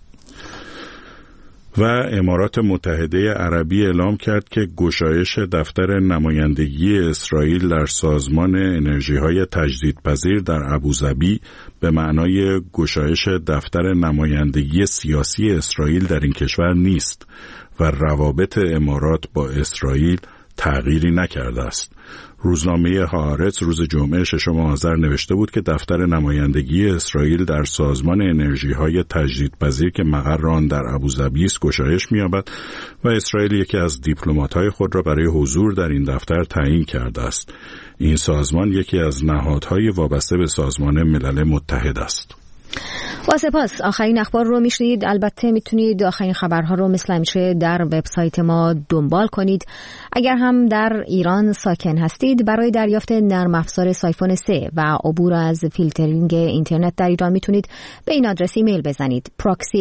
و امارات متحده عربی اعلام کرد که گشایش دفتر نمایندگی اسرائیل در سازمان انرژی‌های تجدیدپذیر در ابوظبی به معنای گشایش دفتر نمایندگی سیاسی اسرائیل در این کشور نیست و روابط امارات با اسرائیل تغییری نکرده است. روزنامه هآرتس روز جمعه 6 آذر نوشته بود که دفتر نمایندگی اسرائیل در سازمان انرژی‌های تجدیدپذیر که مقر آن در ابوظبی است گشایش می‌یابد و اسرائیل یکی از دیپلمات‌های خود را برای حضور در این دفتر تعیین کرده است. این سازمان یکی از نهادهای وابسته به سازمان ملل متحد است. با سپاس. آخرین اخبار رو میشنید. البته میتونید آخرین خبرها رو مثل همیشه در وبسایت ما دنبال کنید. اگر هم در ایران ساکن هستید، برای دریافت نرم افزار سایفون 3 و عبور از فیلترینگ اینترنت در ایران میتونید به این آدرس ایمیل بزنید: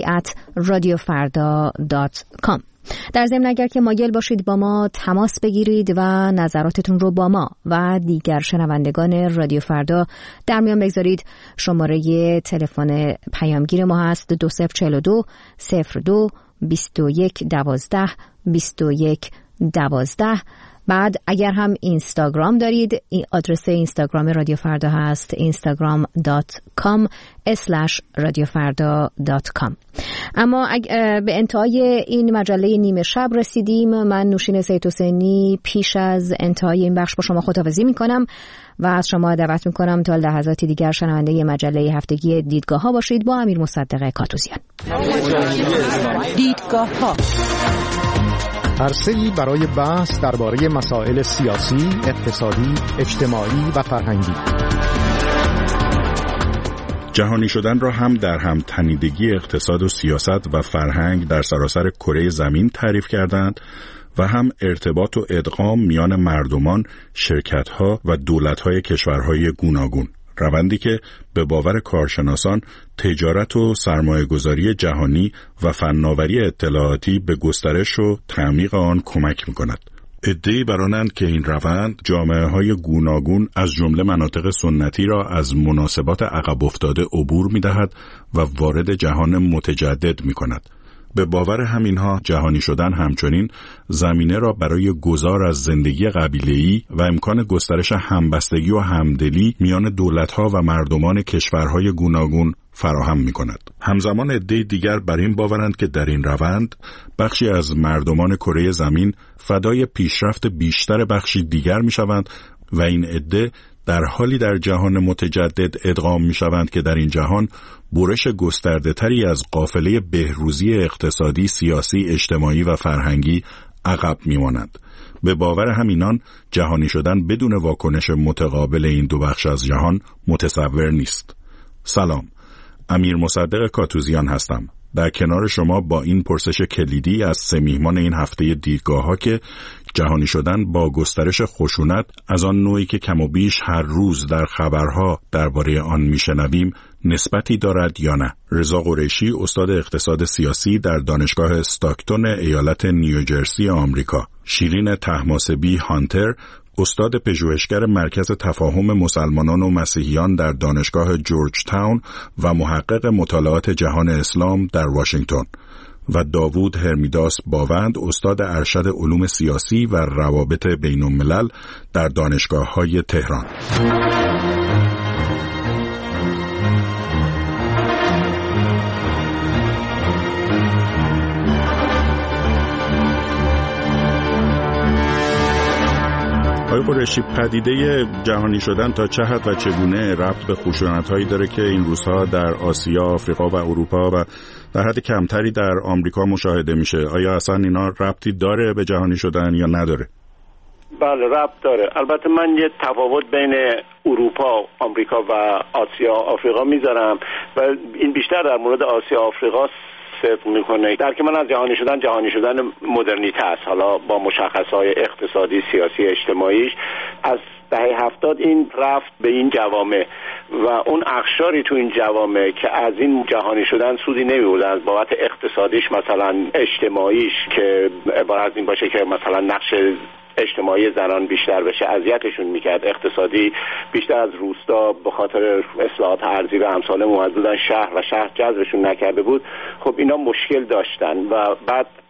proxy@radiofarda.com. در ضمن اگر که مایل باشید با ما تماس بگیرید و نظراتتون رو با ما و دیگر شنوندگان رادیو فردا در میان بگذارید، شماره تلفن پیامگیر ما هست 2042 02 21 12 21 12. بعد اگر هم اینستاگرام دارید، آدرس اینستاگرام رادیو فردا هست instagram.com/radiofarda.com. اما به انتهای این مجله نیمه شب رسیدیم. من نوشین سید حسینی پیش از انتهای این بخش با شما خداحافظی میکنم و از شما دعوت میکنم تا لحظاتی دیگر شنونده مجله هفتگی دیدگاه ها باشید با امیر مصدق کاتوزیان. دیدگاه ها، عرصه‌ای برای بحث درباره مسائل سیاسی، اقتصادی، اجتماعی و فرهنگی. جهانی شدن را هم در هم تنیدگی اقتصاد و سیاست و فرهنگ در سراسر کره زمین تعریف کردند و هم ارتباط و ادغام میان مردمان، شرکت‌ها و دولت‌های کشورهای گوناگون. روندی که به باور کارشناسان تجارت و سرمایه‌گذاری جهانی و فناوری اطلاعاتی به گسترش و تعمیق آن کمک می‌کند. عده‌ای برانند که این روند جامعه‌های گوناگون از جمله مناطق سنتی را از مناسبات عقب افتاده عبور می‌دهد و وارد جهان متجدد می‌کند. به باور همینها جهانی شدن همچنین زمینه را برای گذار از زندگی قبیله‌ای و امکان گسترش همبستگی و همدلی میان دولت‌ها و مردمان کشورهای گوناگون فراهم می‌کند. همزمان عده‌ای دیگر بر این باورند که در این روند بخشی از مردمان کره زمین فدای پیشرفت بیشتر بخشی دیگر می‌شوند و این عده در حالی در جهان متجدد ادغام می‌شوند که در این جهان برش گسترده‌تری از قافله بهروزی اقتصادی، سیاسی، اجتماعی و فرهنگی عقب می‌مانند. به باور همینان جهانی شدن بدون واکنش متقابل این دو بخش از جهان متصور نیست. سلام، امیر مصدق کاتوزیان هستم. در کنار شما با این پرسش کلیدی از 3 میهمان این هفته دیدگاه‌ها که جهانی شدن با گسترش خشونت از آن نوعی که کم و بیش هر روز در خبرها درباره آن میشنویم نسبتی دارد یا نه. رضا قریشی، استاد اقتصاد سیاسی در دانشگاه استاکتون ایالت نیوجرسی آمریکا. شیرین طهماسبی هانتر، استاد پژوهشگر مرکز تفاهم مسلمانان و مسیحیان در دانشگاه جورج تاون و محقق مطالعات جهان اسلام در واشنگتن. و داوود هرمیداس باوند، استاد ارشد علوم سیاسی و روابط بین الملل در دانشگاه‌های تهران. آقای قریشی، پدیده جهانی شدن تا چه حد و چگونه ربط به خشونت‌هایی داره که این روزها در آسیا، آفریقا و اروپا و در حد کمتری در آمریکا مشاهده میشه؟ آیا اصلا اینا ربطی داره به جهانی شدن یا نداره؟ بله، ربط داره. البته من یه تفاوت بین اروپا، آمریکا و آسیا، آفریقا میذارم و این بیشتر در مورد آسیا، آفریقا صدق میکنه. در که من از جهانی شدن مدرنیته است، حالا با مشخصهای اقتصادی، سیاسی، اجتماعیش. از دهه 70 این رفت به این جوامع و اون اقشاری تو این جوامع که از این جهانی شدن سودی نمی‌بردن از بابت اقتصادیش، مثلا اجتماعیش که عبارت از این باشه که مثلا نقش اجتماعی زنان بیشتر بشه، اذیتشون میکرد. اقتصادی بیشتر از روستا به خاطر اصلاحات ارضی و امثال موجودن شهر و شهر جذبشون نکرده بود. خب اینا مشکل داشتن و بعد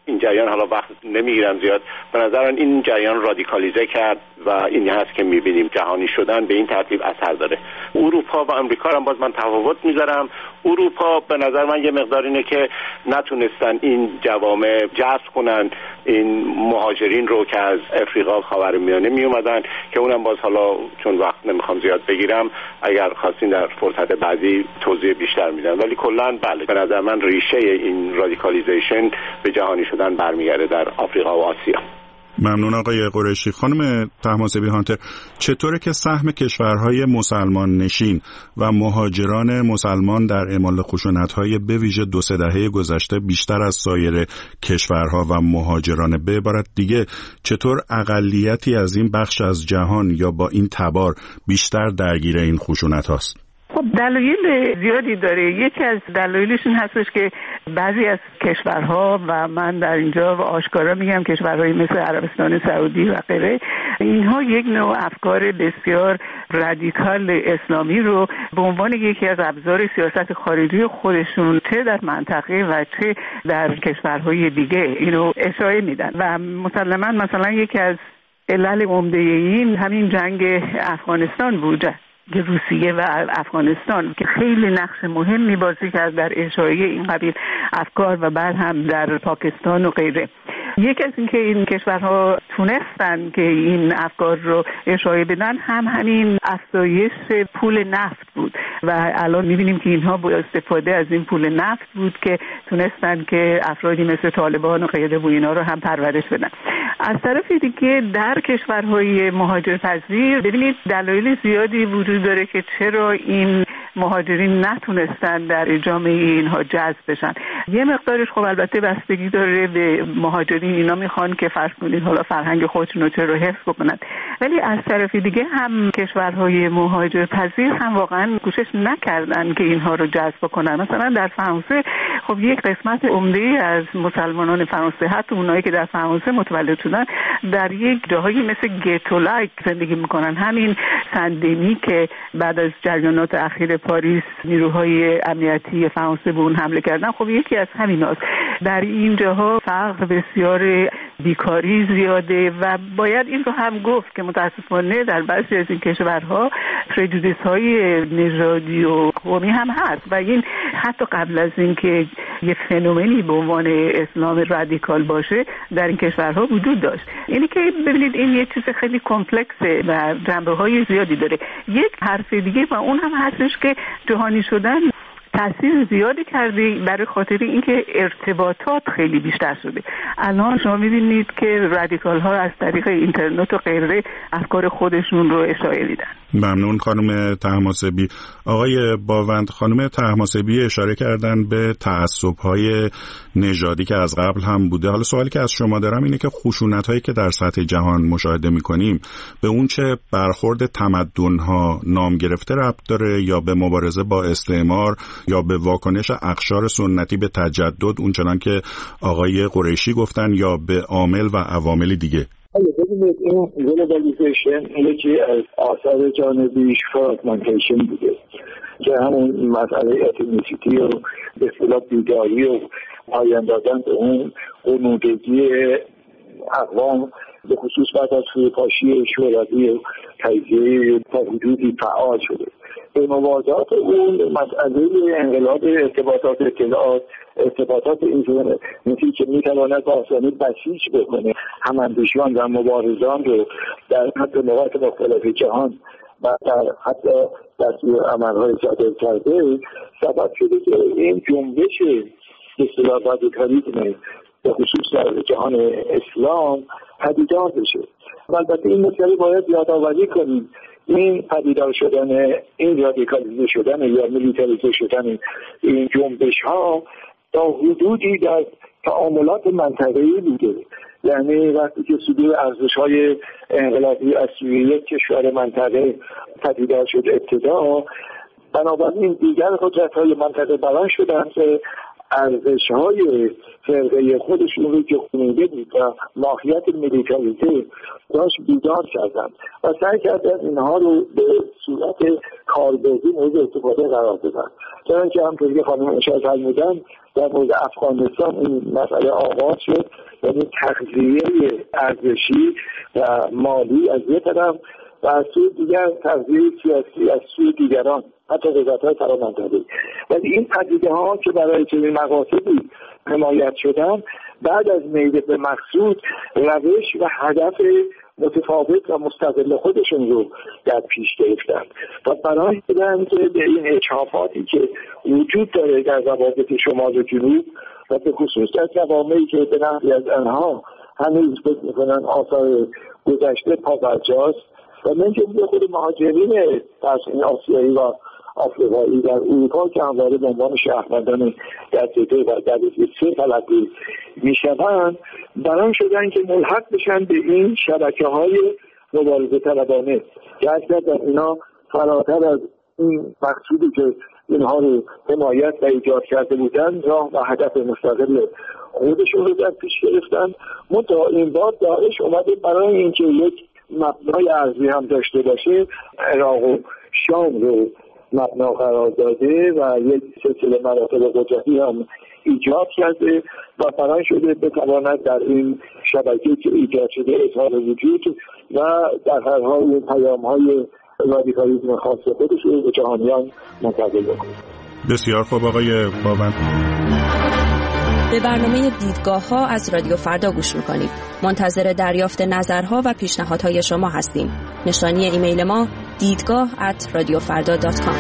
این جریان، حالا وقت نمیگیرم زیاد، به نظر من این جریان رادیکالیزه کرد و این هست که میبینیم جهانی شدن به این ترتیب اثر داره. اروپا و آمریکا هم باز من تفاوت میذارم. اروپا به نظر من یه مقدار اینه که نتونستن این جوامع جذب کنن این مهاجرین رو که از افریقا خاورمیانه می اومدن، که اونم باز حالا چون وقت نمیخوام زیاد بگیرم، اگر خواستین در فرصت بعدی توضیح بیشتر میدم. ولی کلاً بله، به نظر من ریشه این رادیکالیزیشن به جهانی شدن برمیگرده در آفریقا و آسیا. ممنون آقای قریشی. خانم طهماسبی هانتر، چطوره که سهم کشورهای مسلمان نشین و مهاجران مسلمان در اعمال خشونت‌های به ویژه 2-3 دهه گذشته بیشتر از سایر کشورها و مهاجران، به عبارت دیگه چطور اقلیتی از این بخش از جهان یا با این تبار بیشتر درگیر این خشونت هاست؟ خب دلایل زیادی داره. یکی از دلایلش این هستش که بعضی از کشورها، و من در اینجا آشکارا میگم کشورهای مثل عربستان سعودی و غیره، اینها یک نوع افکار بسیار رادیکال اسلامی رو به عنوان یکی از ابزار سیاست خارجی خودشون چه در منطقه و چه در کشورهای دیگه اینو اشاره میدن. و مسلماً مثلا یکی از علل عمده این همین جنگ افغانستان بود، روسیه و افغانستان، که خیلی نقش مهمی بازی کرد در اشاعه این قبیل افکار و بعد هم در پاکستان و غیره. یکی از این که این کشورها تونستن که این افکار رو اشاعه بدن هم همین افزایش پول نفت بود و الان می‌بینیم که اینها با استفاده از این پول نفت بود که تونستن که افرادی مثل طالبان و غیره و اینا رو هم پرورش بدن. از طرف دیگه در کشورهای مهاجرپذیر ببینید دلایل زیادی وجود داره که چرا این مهاجرین نتونستن در جامعه اینها جذب بشن. یه مقدارش خب البته بستگی داره به مهاجرین، اینا میخوان که فرض کنید حالا فرهنگ خودشون رو چرا حفظ بکنن، ولی از طرف دیگه هم کشورهای مهاجرپذیر هم واقعا کوشش نکردن که اینها رو جذب کنن. مثلا در فرانسه خب یک قسمت عمده از مسلمانان فرانسه، حتی اونایی که در فرانسه متولد شدن، در یک جاهایی مثل گتو لایک زندگی میکنن. همین سندمی که بعد از جریانات اخیر پاریس نیروهای امنیتی فرانسه به اون حمله کردن، خب یکی از همیناست. در این جاها فقر بسیار، بیکاری زیاده و باید این رو هم گفت که متاسفانه در بعضی از این کشورها پرجودیس های نژادی و قومی هم هست و این حتی قبل از این که یه فنومنی به عنوان اسلام رادیکال باشه در این کشورها وجود داشت. اینی که ببینید این یه چیز خیلی کمپلکسه و جنبه های زیادی داره. یک حرف دیگه و اون هم هستش که جهانی شدن تأثیر زیادی کرده برای خاطر اینکه ارتباطات خیلی بیشتر شده. الان شما می‌بینید که رادیکال ها از طریق اینترنت و غیره افکار خودشون رو اشاعه میدن. ممنون خانم طهماسبی. آقای باوند، خانم طهماسبی اشاره کردن به تعصب‌های نژادی که از قبل هم بوده. حالا سوالی که از شما دارم اینه که خشونت‌هایی که در سطح جهان مشاهده می‌کنیم به اون چه برخورد تمدن‌ها نام گرفته ربط داره یا به مبارزه با استعمار یا به واکنش اقشار سنتی به تجدد اونچنان که آقای قریشی گفتن یا به عامل و عوامل دیگه؟ ببینید این گلوبالیزیشن یکی از آثار جانبیش فراگمنتیشن بوده که همون مسئله اتنیسیتی و به اصطلاح بیداری و پایان دادن به اون غنودگی اقوام به خصوص بعد از فروپاشی شوروی و تجزیه تا حدودی فعال شده. به موازات اون مسئله انقلاب ارتباطات اطلاعات، ارتباطات اینترنتی که میتواند با آسانی بسیج بکنه هماندیشان و مبارزان رو در حتی نقاط مختلف جهان و در حتی دستور عملهای صادر کرده، سبب شده که این جنبش اصطلاح رادیکالیسم به خصوص در جهان اسلام پدیدار بشه. البته این مسئله باید یادآوری کنیم، این پدیدار شدن، این رادیکالیزه شدن یا میلیتاریزه شدن این جنبش ها تا حدودی در تعاملات منطقه‌ای بوده. یعنی وقتی که صدور ارزش‌های انقلابی از سوی یک کشور منطقه پدیدار شد ابتدا، بنابراین دیگر قدرت‌های منطقه بران شدند که ارزش‌های فرقه خودشون رو که خونیده بود و ماهیت میلیتاریته داشت بیدار کردن و سعی کردن اینها رو به صورت کاربردی مورد استفاده قرار بدن. چنانچه همونطوری که خانم اشاره فرمودن در مورد افغانستان این مسئله آغاز شد، یعنی تغذیه ارزشی و مالی از یک طرف و از سوی دیگر تغذیه سیاسی از سوی دیگران، حتی قدرت‌های فرامانده. ولی این پدیده‌ها که برای چنین مقاصدی حمایت شدن، بعد از میل به مقصود روش و هدف متفاوت و مستقل خودشون رو در پیش گرفتن و برای دیدن که به این اجحافاتی که وجود داره در روابط شمال و جنوب و به خصوص در جوامعی که به نحوی از آنها هنوز فکر می‌کنن آثار گذشته پابرجاست و من که خود مهاجرین فرسون آسیایی و آفریقایی در اروپا که همواره به عنوان شهروندان دسته و دسته سه تلقی میشوند، بران شدن که ملحق بشن به این شبکه‌های مبارزه طلبانه که اگر اینا فراتر از این مقصودی که اینها رو حمایت و ایجاد کرده بودن راه و هدف مستقل خودشون رو در پیش گرفتن. منتها این بار داعش اومده برای اینکه یک مبنای ارضی هم داشته باشه، عراق و شام رو مبنا قرار داده و یک سلسله مراتب قدرتی هم ایجاد کرده و برای شده بتواند در این شبکه که ایجاد شده اظهار وجود و در هر حال این پیام‌های رادیکالیسم خاص خودش رو به جهانیان منتقل بکنه. بسیار خوب آقای باون. به برنامه دیدگاه‌ها از رادیو فردا گوش می‌کنید. منتظر دریافت نظرها و پیشنهادهای شما هستیم. نشانی ایمیل ما دیدگاه@radiofarda.com.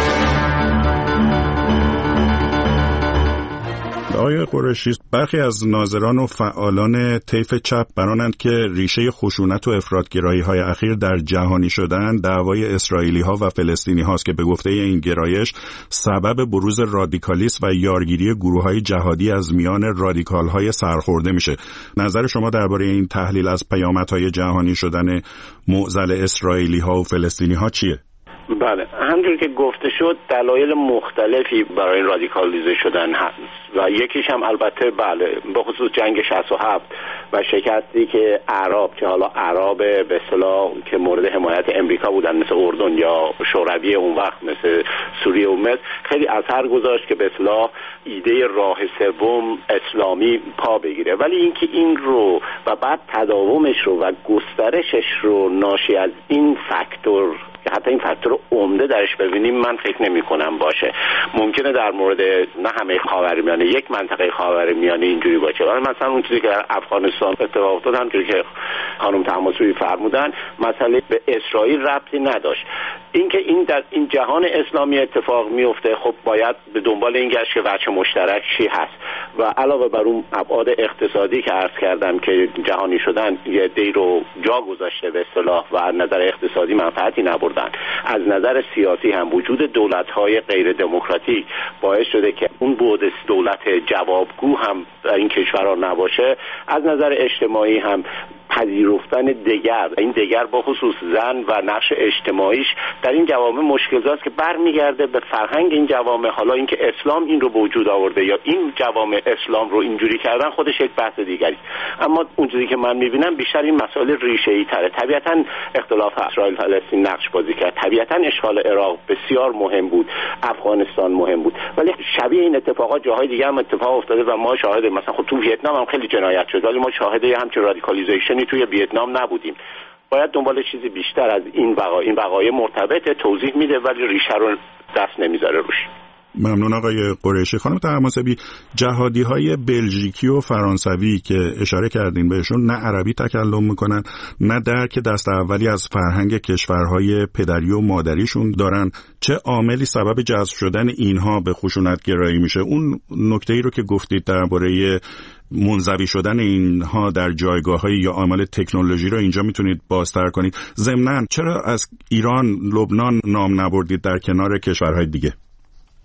آقای قریشی، برخی از ناظران و فعالان طیف چپ برانند که ریشه خشونت و افراط‌گرایی‌های اخیر در جهانی شدن دعوای اسرائیلی‌ها و فلسطینی هاست که به گفته این گرایش سبب بروز رادیکالیسم و یارگیری گروه‌های جهادی از میان رادیکال‌های سرخورده میشه. نظر شما درباره این تحلیل از پیامدهای جهانی شدن معضل اسرائیلی‌ها و فلسطینی‌ها چیه؟ بله، همونجور که گفته شد دلایل مختلفی برای این رادیکالیزه شدن هست و یکیش هم البته بله به خصوص جنگ 67 و شکستی که اعراب که حالا اعراب به اصطلاح که مورد حمایت امریکا بودن مثل اردن یا شوروی اون وقت مثل سوریه و مصر خیلی اثر گذاشت که به اصطلاح ایده راه سوم اسلامی پا بگیره. ولی اینکه این رو و بعد تداومش رو و گسترشش رو ناشی از این فاکتور که حتی این فاکتور عمده درش ببینیم من فکر نمی کنم باشه. ممکنه در مورد نه همه خاورمیانه یک منطقه خاورمیانه اینجوری باشه، ولی مثلا اون چیزی که در افغانستان اتفاق افتاد همونجوری که خانم طهماسبی فرمودن مسئله به اسرائیل ربطی نداشت. اینکه این در این جهان اسلامی اتفاق میفته خب باید به دنبال این گشت که وجه مشترک چی هست و علاوه بر اون ابعاد اقتصادی که عرض کردم که جهانی شدن یه عده‌ای رو جا گذاشته به اصطلاح و از نظر اقتصادی منفعتی نبردن، از نظر سیاسی هم وجود دولت‌های غیر دموکراتیک باعث شده که اون بعد دولت جوابگو هم در این کشورها نباشه، از نظر اجتماعی هم پذیرفتن دگر، این دگر با خصوص زن و نقش اجتماعیش در این جوامع مشکل‌زاست که برمیگرده به فرهنگ این جوامع. حالا اینکه اسلام این رو به وجود آورده یا این جوامع اسلام رو اینجوری کردن خودش یک بحث دیگری، اما اون چیزی که من می‌بینم بیشتر این مسائل ریشه‌ای تره. طبیعتاً اختلاف اسرائیل فلسطین نقش بازی کرد، طبیعتاً اشغال عراق بسیار مهم بود، افغانستان مهم بود، ولی شبیه این اتفاقات جاهای دیگه هم اتفاق افتاده و ما شاهد مثلا خب تو ویتنام هم خیلی جنایت شد ولی ما شاهد همچین رادیکالیزیشن توی ویتنام نبودیم. باید دنبال چیزی بیشتر از این وقایع مرتبط توضیح میده ولی ریشه رو دست نمیذاره روش. ممنون آقای قریشی. خانم طهماسبی، جهادی‌های بلژیکی و فرانسوی که اشاره کردین بهشون نه عربی تکلم میکنن نه درک دست اولی از فرهنگ کشورهای پدری و مادریشون دارن، چه عاملی سبب جذب شدن اینها به خشونت‌گرایی میشه؟ اون نکته‌ای رو که گفتید درباره منزوی شدن اینها در جایگاه‌های یا عامل تکنولوژی رو اینجا میتونید بازتر کنید؟ ضمناً چرا از ایران، لبنان نام نبردید در کنار کشورهای دیگه؟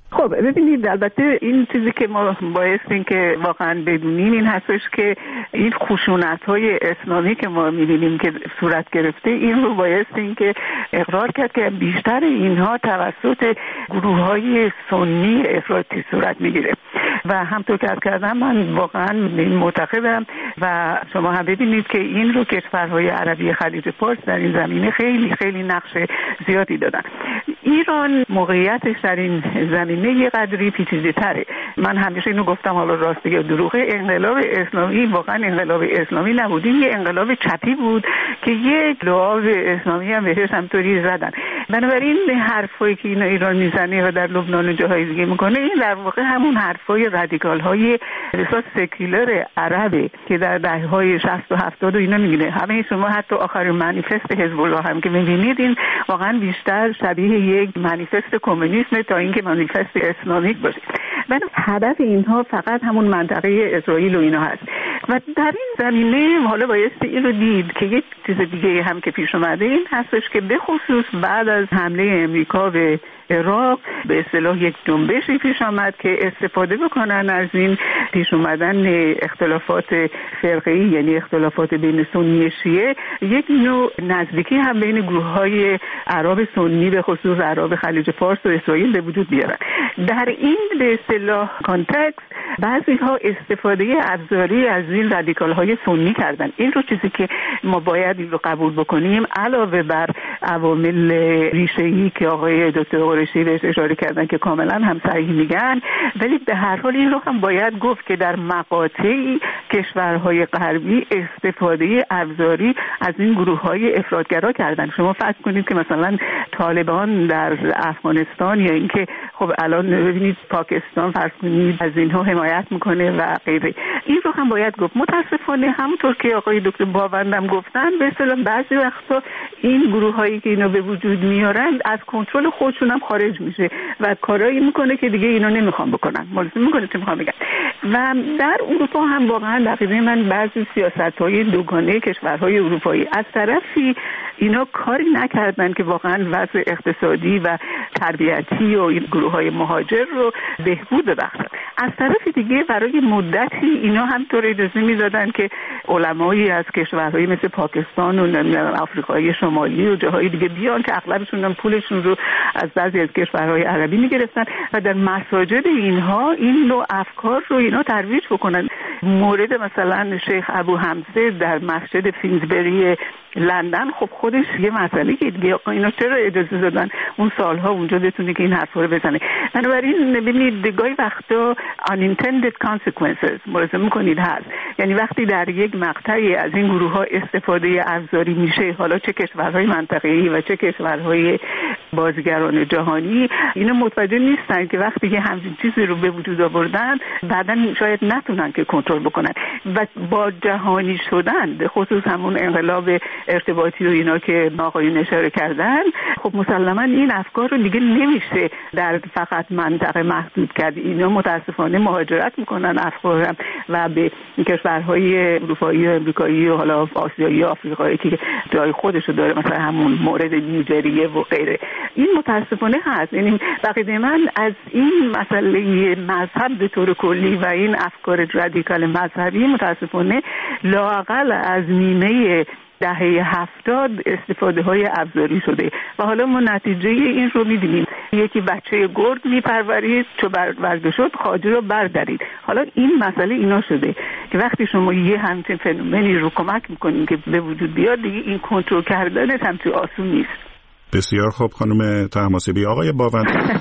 خب ببینید، البته این چیزی که ما بایستیم که واقعا بدونیم این هستش که این خشونت‌های اسلامی که ما می‌بینیم که صورت گرفته، این رو بایستیم که اقرار کرد که بیشتر اینها توسط گروه‌های سنی افراطی صورت می‌گیره و همونطور که کردم من واقعا معتقدم و شما هم ببینید که این رو کشورهای عربی خلیج فارس در این زمینه خیلی خیلی نقش زیادی دادن. ایران موقعیتش در این زمینه یه قدری پیچیده‌تره. من همیشه اینو گفتم، حالا راسته یا دروغه، انقلاب اسلامی واقعا انقلاب اسلامی نبود، این یه انقلاب چپی بود که یک لعاب اسلامی هم بهش همطوری زدن. بنابراین حرفایی که ایران میزنه و در لبنان و جاهای دیگه میکنه، این در واقع همون حرفای رادیکال‌های اساس سکولار عربه که در دهه‌های 60 و 70 و اینا میگه. همه شما حتی آخرین منیفست حزب الله هم که میبینید، این واقعا بیشتر شبیه یک منیفست کمونیسم تا اینکه منیفست اسلامیک باشه. و هدف اینها فقط همون منطقه اسرائیل و اینا هست. و در این زمینه حالا بایستی این رو دید که یک چیز دیگه هم که پیش اومده این هستش که به خصوص بعد از حمله امریکا به عراق به اصطلاح یک جنبشی پیش آمد که استفاده بکنن از این پیش اومدن اختلافات فرقه‌ای، یعنی اختلافات بین سنی و شیعه، یک نوع نزدیکی هم بین گروه‌های عرب سنی به خصوص عرب خلیج فارس و اسرائیل به وجود بیارن. در این به اصطلاح کانتکست بعضی‌ها استفاده ابزاری از این رادیکال‌های سنی کردن. این رو چیزی که ما باید این رو قبول بکنیم، علاوه بر عوامل ریشه‌ای که آقای دکتر قریشی بهش اشاره کردن که کاملا هم صحیح میگن، ولی به هر حال این رو هم باید گفت که در مقاطعی کشورهای غربی استفاده ابزاری از این گروه‌های افراطگرا کردن. شما فرض کنید که مثلا طالبان در افغانستان یا اینکه خب الان ببینید پاکستان فرض کنید از اینها حمایت میکنه و غیره، این رو هم باید گفت. متاسفانه همونطور که آقای دکتر باوندم گفتن، به اصطلاح بعضی وقتا این گروه‌هایی که اینا به وجود میارن از کنترل خودشون هم خارج میشه و کارایی میکنه که دیگه اینا نمیخوان بکنن، ملزم میکنه که میخوان بگن. و در اروپا هم واقعا دقیقاً من بعضی سیاست‌های دوگانه کشورهای اروپایی از طرفی اینا کاری نکردن که واقعا وضع اقتصادی و تربیتی و این گروه‌های مهاجر رو بهبود ببخشن. از طرف دیگه برای مدتی اینا هم طور اجازه میدادن که علمایی از کشورهای مثل پاکستان و آفریقای شمالی و جاهای دیگه بیان که اغلبشون هم پولشون رو از بعضی از کشورهای عربی میگرفتن و در مساجد اینها این نوع افکار رو اینا ترویج بکنن. مورد مثلا شیخ ابو حمزه در مسجد فینزبری لندن، خب خودش یه مسئله که دیگه اینا چرا اجازه دادن اون سالها اونجا بتونه که این حرفا رو بزنه. بنابراین ببینید گاهی وقتا unintended consequences ملاحظه می‌کنید هست، یعنی وقتی در یک مقطعی از این گروه‌ها استفاده ابزاری میشه، حالا چه کشورهای منطقه‌ای و چه کشورهای بازیگران جهانی، اینا متوجه نیستن که وقتی که همچین چیزی رو به وجود آوردن بعداً شاید نتونن که کنترل بکنن و با جهانی شدن، به خصوص همون انقلاب ارتباطی و اینا که آقایون اشاره کردن، خب مسلماً این افکار رو دیگه نمیشه در فقط منطقه محدود کرد. اینا متاسفانه مهاجرت میکنن افکار و به کشورهای اروپایی و امریکایی و حالا آسیایی و آفریقایی که جای خودشو داره، مثلا همون مورد نیجریه و غیره. این متاسفانه هست. یعنی بقیده من از این مسئله مذهب به طور کلی و این افکار رادیکال مذهبی متاسفانه لااقل از نیمه دهه 70 استفاده های ابزاری شده و حالا ما نتیجه این رو می‌بینیم. یکی بچه گرگ می‌پرورید، چو برگ شد خواجه رو بردارید. حالا این مسئله اینا شده که وقتی شما یه همچین فنومنی رو کمک می‌کنید که به وجود بیاد، دیگه این کنترل کردنش هم تو آسون نیست. بسیار خوب خانم طهماسبی. آقای باوند،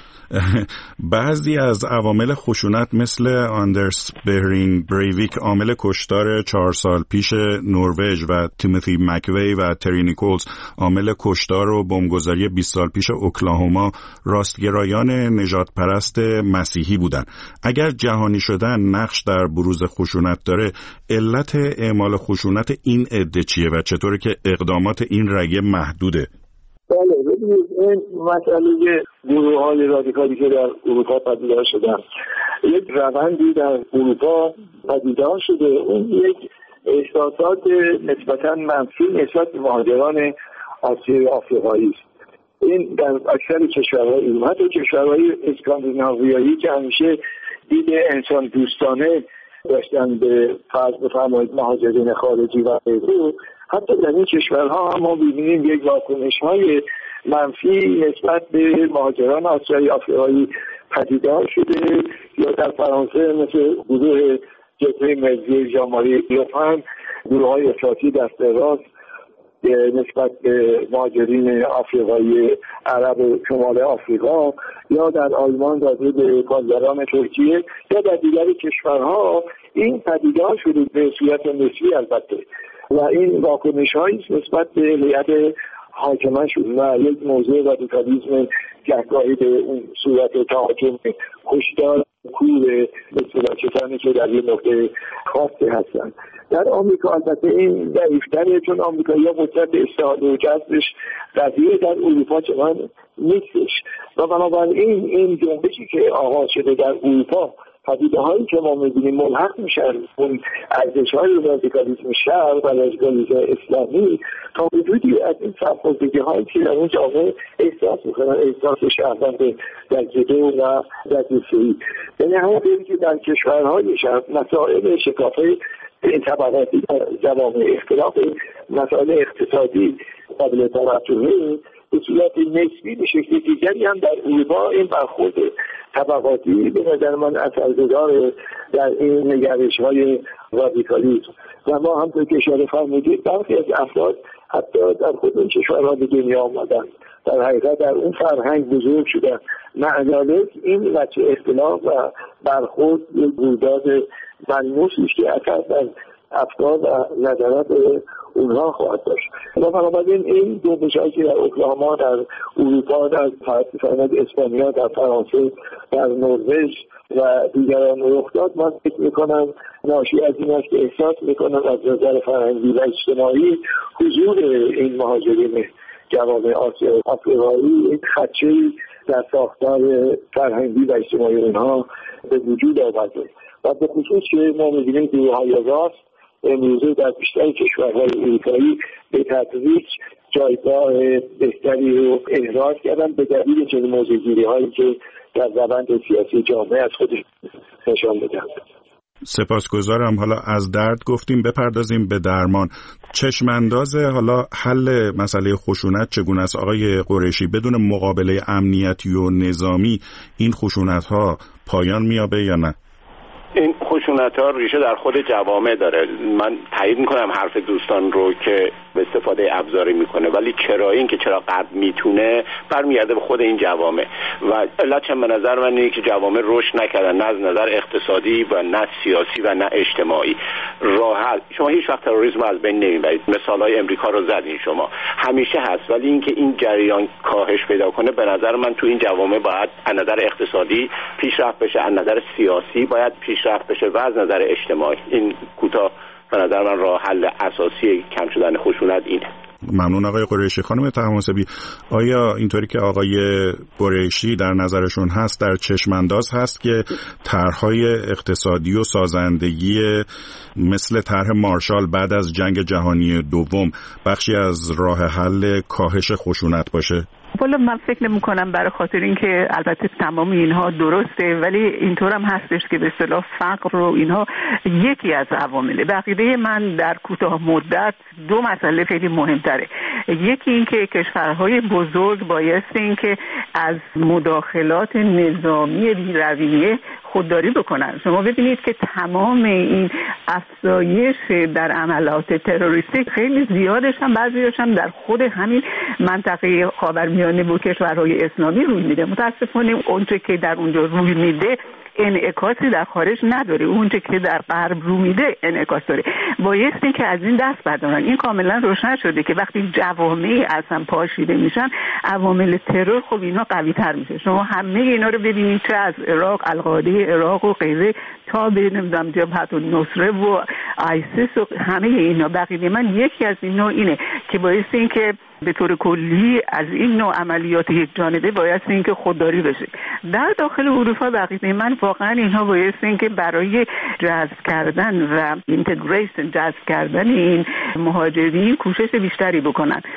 بعضی از عوامل خشونت مثل آندرس بهرینگ بریویک، عامل کشتار 4 سال پیش نروژ، و تیموتی مکوی و تری نیکولز، عامل کشتار و بمبگذاری 20 سال پیش اوکلاهوما، راستگرایان نژاد پرست مسیحی بودند. اگر جهانی شدن نقش در بروز خشونت داره، علت اعمال خشونت این عده چیه و چطوره که اقدامات این رگه محدوده؟ بله، ببینید این مسئله گروه‌های رادیکالی که در اروپا پدیدار شدن، یک روندی در اروپا پدیدار شده. اون یک احساسات نسبتاً منفی نسبت به مهاجران آسیایی آفریقایی است این در اکثر کشورهای حتی کشورهای اسکاندیناویایی که همیشه دید انسان دوستانه داشتن به فرض بفرمایید مهاجرین خارجی و غیره، حتی در این کشورها هم ما ببینیم یک واکنش‌های منفی نسبت به مهاجران آسیایی آفریقایی پدیدار شده. یا در فرانسه مثل گروه جبهه ملی ژان ماری لوپن، گروه‌های افراطی دست راست نسبت به مهاجرین آفریقایی عرب شمال آفریقا، یا در آلمان داده به کارگران ترکیه، یا در دیگر کشورها این پدیدار شده به صورت نسبی البته، و این واکنش‌هایی نسبت به هیئت حاکمه شد و یک موضوع رادیکالیسم گهگاهی به اون صورت تهاجم کشتار کور کسانی که در یک نقطه خاصی هستند. در آمریکا البته این ضعیف‌تره، چون آمریکایی‌ها قدرت استحاله و جذبش قویه، در اروپا چنان نیستش و بنابراین این جنبشی که آغاز شده در اروپا، پدیده‌هایی که ما می‌بینیم ملحق میشن اون ارزش‌های رادیکالیسم شرق و رادیکالیسم اسلامی تا وجودی از این سرخوردگی‌هایی که در اون جامعه احساس می‌کنن، احساس شهروند در جدو و در جسوی. یعنی همون طوری که در کشورهای شرق مسائل شکافه این طبقاتی جوامع اختلاف مسائل اقتصادی قابل توجهه به صورت نسبی به شکل دیگری هم در اروپا این برخورد طبقاتی به نظر من اثرگذار در این نگرش‌های رادیکالیسم و ما هم که اشاره فرمودید برخی از افراد حتی در خود این کشورها به دنیا آمدن، در حقیقت در اون فرهنگ بزرگ شدن، معذالک این وجه اختلاف و برخورد یک رویداد ملموسی که اثر در افکار و نظرات اونها خواهد داشت. و بنابراین این جنبش‌هایی که در اوکلاهاما، در اروپا، در فرانسه، اسپانیا، در فرانسه، در نروژ و دیگران رخ داد، من فکر می‌کنم ناشی از این است که احساس می‌کنم از نظر فرهنگی و اجتماعی حضور این مهاجرین جوامع آفریقایی این خدشه‌ای در ساختار فرهنگی و اجتماعی اونها به وجود آورده و به خصوص که ما می‌بینیم گروه‌های راست امروزه در بیشتر کشورهای اروپایی به تدریج جایگاه بهتری رو احراز کردن به دلیل چنین موضوع‌گیری‌هایی که در روند سیاسی جامعه از خودش نشان بدن. سپاسگزارم. حالا از درد گفتیم، بپردازیم به درمان. چشمانداز حالا حل مسئله خشونت چگونه است آقای قریشی؟ بدون مقابله امنیتی و نظامی این خشونت‌ها پایان می‌یابه یا نه؟ این خشونت‌ها ریشه در خود جوامع داره. من تایید میکنم حرف دوستان رو که به استفاده ابزاری میکنه، ولی چرا این که چرا قد میتونه برمیگرده به خود این جوامع و علتش به نظر من اینه که جوامع رشد نکردن، نه از نظر اقتصادی و نه سیاسی و نه اجتماعی. راحت شما هیچ وقت تروریسم از بین نمیبرید. مثالای امریکا رو زدین شما، همیشه هست، ولی اینکه این جریان کاهش پیدا کنه به نظر من تو این جوامع باید از نظر اقتصادی پیشرفت بشه، از نظر سیاسی باید پیشرفت بشه و از نظر اجتماعی. این کوتاه به نظر من راه حل اساسی کم شدن خشونت اینه. ممنون آقای قریشی. خانم طهماسبی، آیا اینطوری که آقای قریشی در نظرشون هست در چشمانداز هست که طرح‌های اقتصادی و سازندگی مثل طرح مارشال بعد از جنگ جهانی دوم بخشی از راه حل کاهش خشونت باشه؟ والا من فکر نمی‌کنم، برای خاطر اینکه البته تمام اینها درسته، ولی اینطور هم هستش که به اصطلاح فقر و اینها یکی از عوامله. به عقیده من در کوتاه مدت دو مسئله خیلی مهمتره. یکی این که کشورهای بزرگ بایستی این که از مداخلات نظامی بی‌رویه خودداری بکنن. شما ببینید که تمام این افزایش در عملات تروریستی خیلی زیادش هم بعضیش هم در خود همین منطقه خاورمیانه و کشورهای اسلامی روی میده. متاسفانه اونچه که در اونجا روی میده انعکاسی در خارج نداره، اونچه که در غرب رو میده انعکاس داره. بایستی که از این دست بردارن. این کاملا روشن شده که وقتی جوامعی اصلا پاشیده میشن عوامل ترور خب اینا قوی تر میشه. شما همه اینا رو ببینید، چه از عراق، القاعده عراق و غیره تا به نمیدونم جبهت النصره و آیسیس و همه اینا. بقیه من یکی از اینا اینه که بایستی این که به طور کلی از این نوع عملیات یک جانبه بایستی این که خودداری بشه. در داخل اروپا بقیه من واقعا اینها بایستی این که برای جذب کردن و اینتگریشن، جذب کردن این مهاجرین کوشش بیشتری بکنن.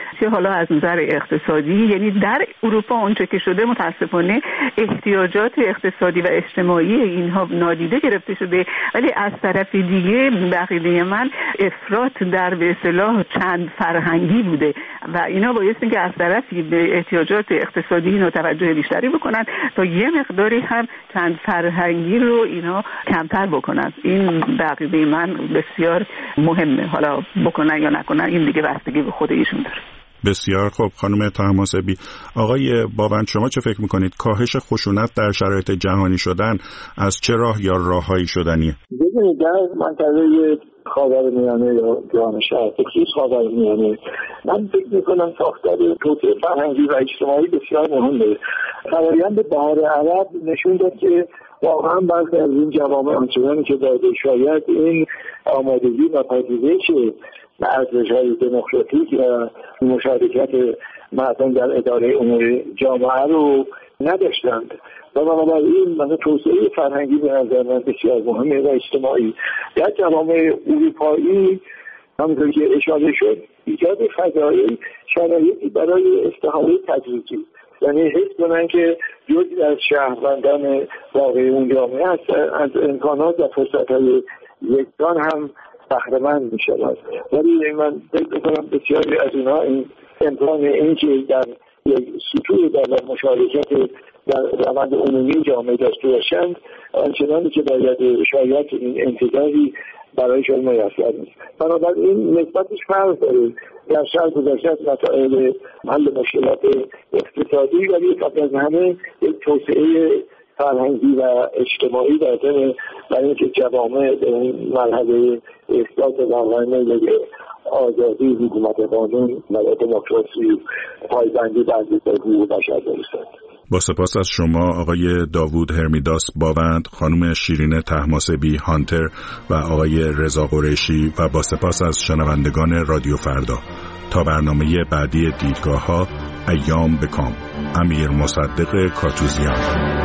چه حالا از نظر اقتصادی، یعنی در اروپا اونچه که شده متاسفانه احتیاجات اقتصادی و اجتماعی اینها نادیده گرفته شده، ولی از طرف دیگه بقیده من افراط در به اصطلاح چند فرهنگی بوده و اینا بایستی که از طرفی به احتیاجات اقتصادی اینا توجه بیشتری بکنن تا یه مقداری هم چند فرهنگی رو اینا کمتر بکنن. این بقیده من بسیار مهمه، حالا بکنن یا نکنن این دیگه بستگی به خود ایشون داره. بسیار خوب خانم طهماسبی. آقای باوند شما چه فکر میکنید؟ کاهش خشونت در شرایط جهانی شدن از چه راه یا راههایی شدنیه؟ ببینید در منطقه خاورمیانه یا جهان شرق خصوص خاورمیانه من فکر میکنم ساختار توسعه فرهنگی و اجتماعی بسیار مهمه. فرآیند بهار عرب نشون داد که واقعا بعضی از این جوامع آنچنانی که داده شاید این آمادگی و پذیرش ارزش‌های دموکراتیک و مشارکت مردم در اداره امور جامعه رو نداشتند و بنابراین مثلا توسعه فرهنگی به نظر من بسیار مهمه و اجتماعی. در جوامع اروپایی همونطور که اشاره شد ایجاد فضای شرایطی برای استحاله تدریجی، یعنی حس کنن که جزئی از شهروندان واقعی اون جامعه از امکانات و فرصت‌های یکسان هم بهره‌مند می‌شود. ولی من فکر می‌کنم بسیاری از اینها این امکان این که در یک سطوح در مشارکت در روند عمومی جامعه داشته باشند آنچنانی که باید شاید این انتظاری برایشان میسر نیست. بنابراین نسبتش فرق داره. در شرق گذشته از مسائل حل مشکلات اقتصادی ولی قبل از همه یک توسعه فرهنگی و اجتماعی لازمه برای اینکه جوامع به این مرحله احساس واقعا میل آزادی، حکومت قانون و دموکراسی پایبندی بر حقوق بشر برسند. با سپاس از شما آقای داوود هرمیداس باوند، خانم شیرین طهماسبی هانتر و آقای رضا قریشی و با سپاس از شنوندگان رادیو فردا. تا برنامه بعدی دیدگاه‌ها، ایام بکام. امیر مصدق کاتوزیان.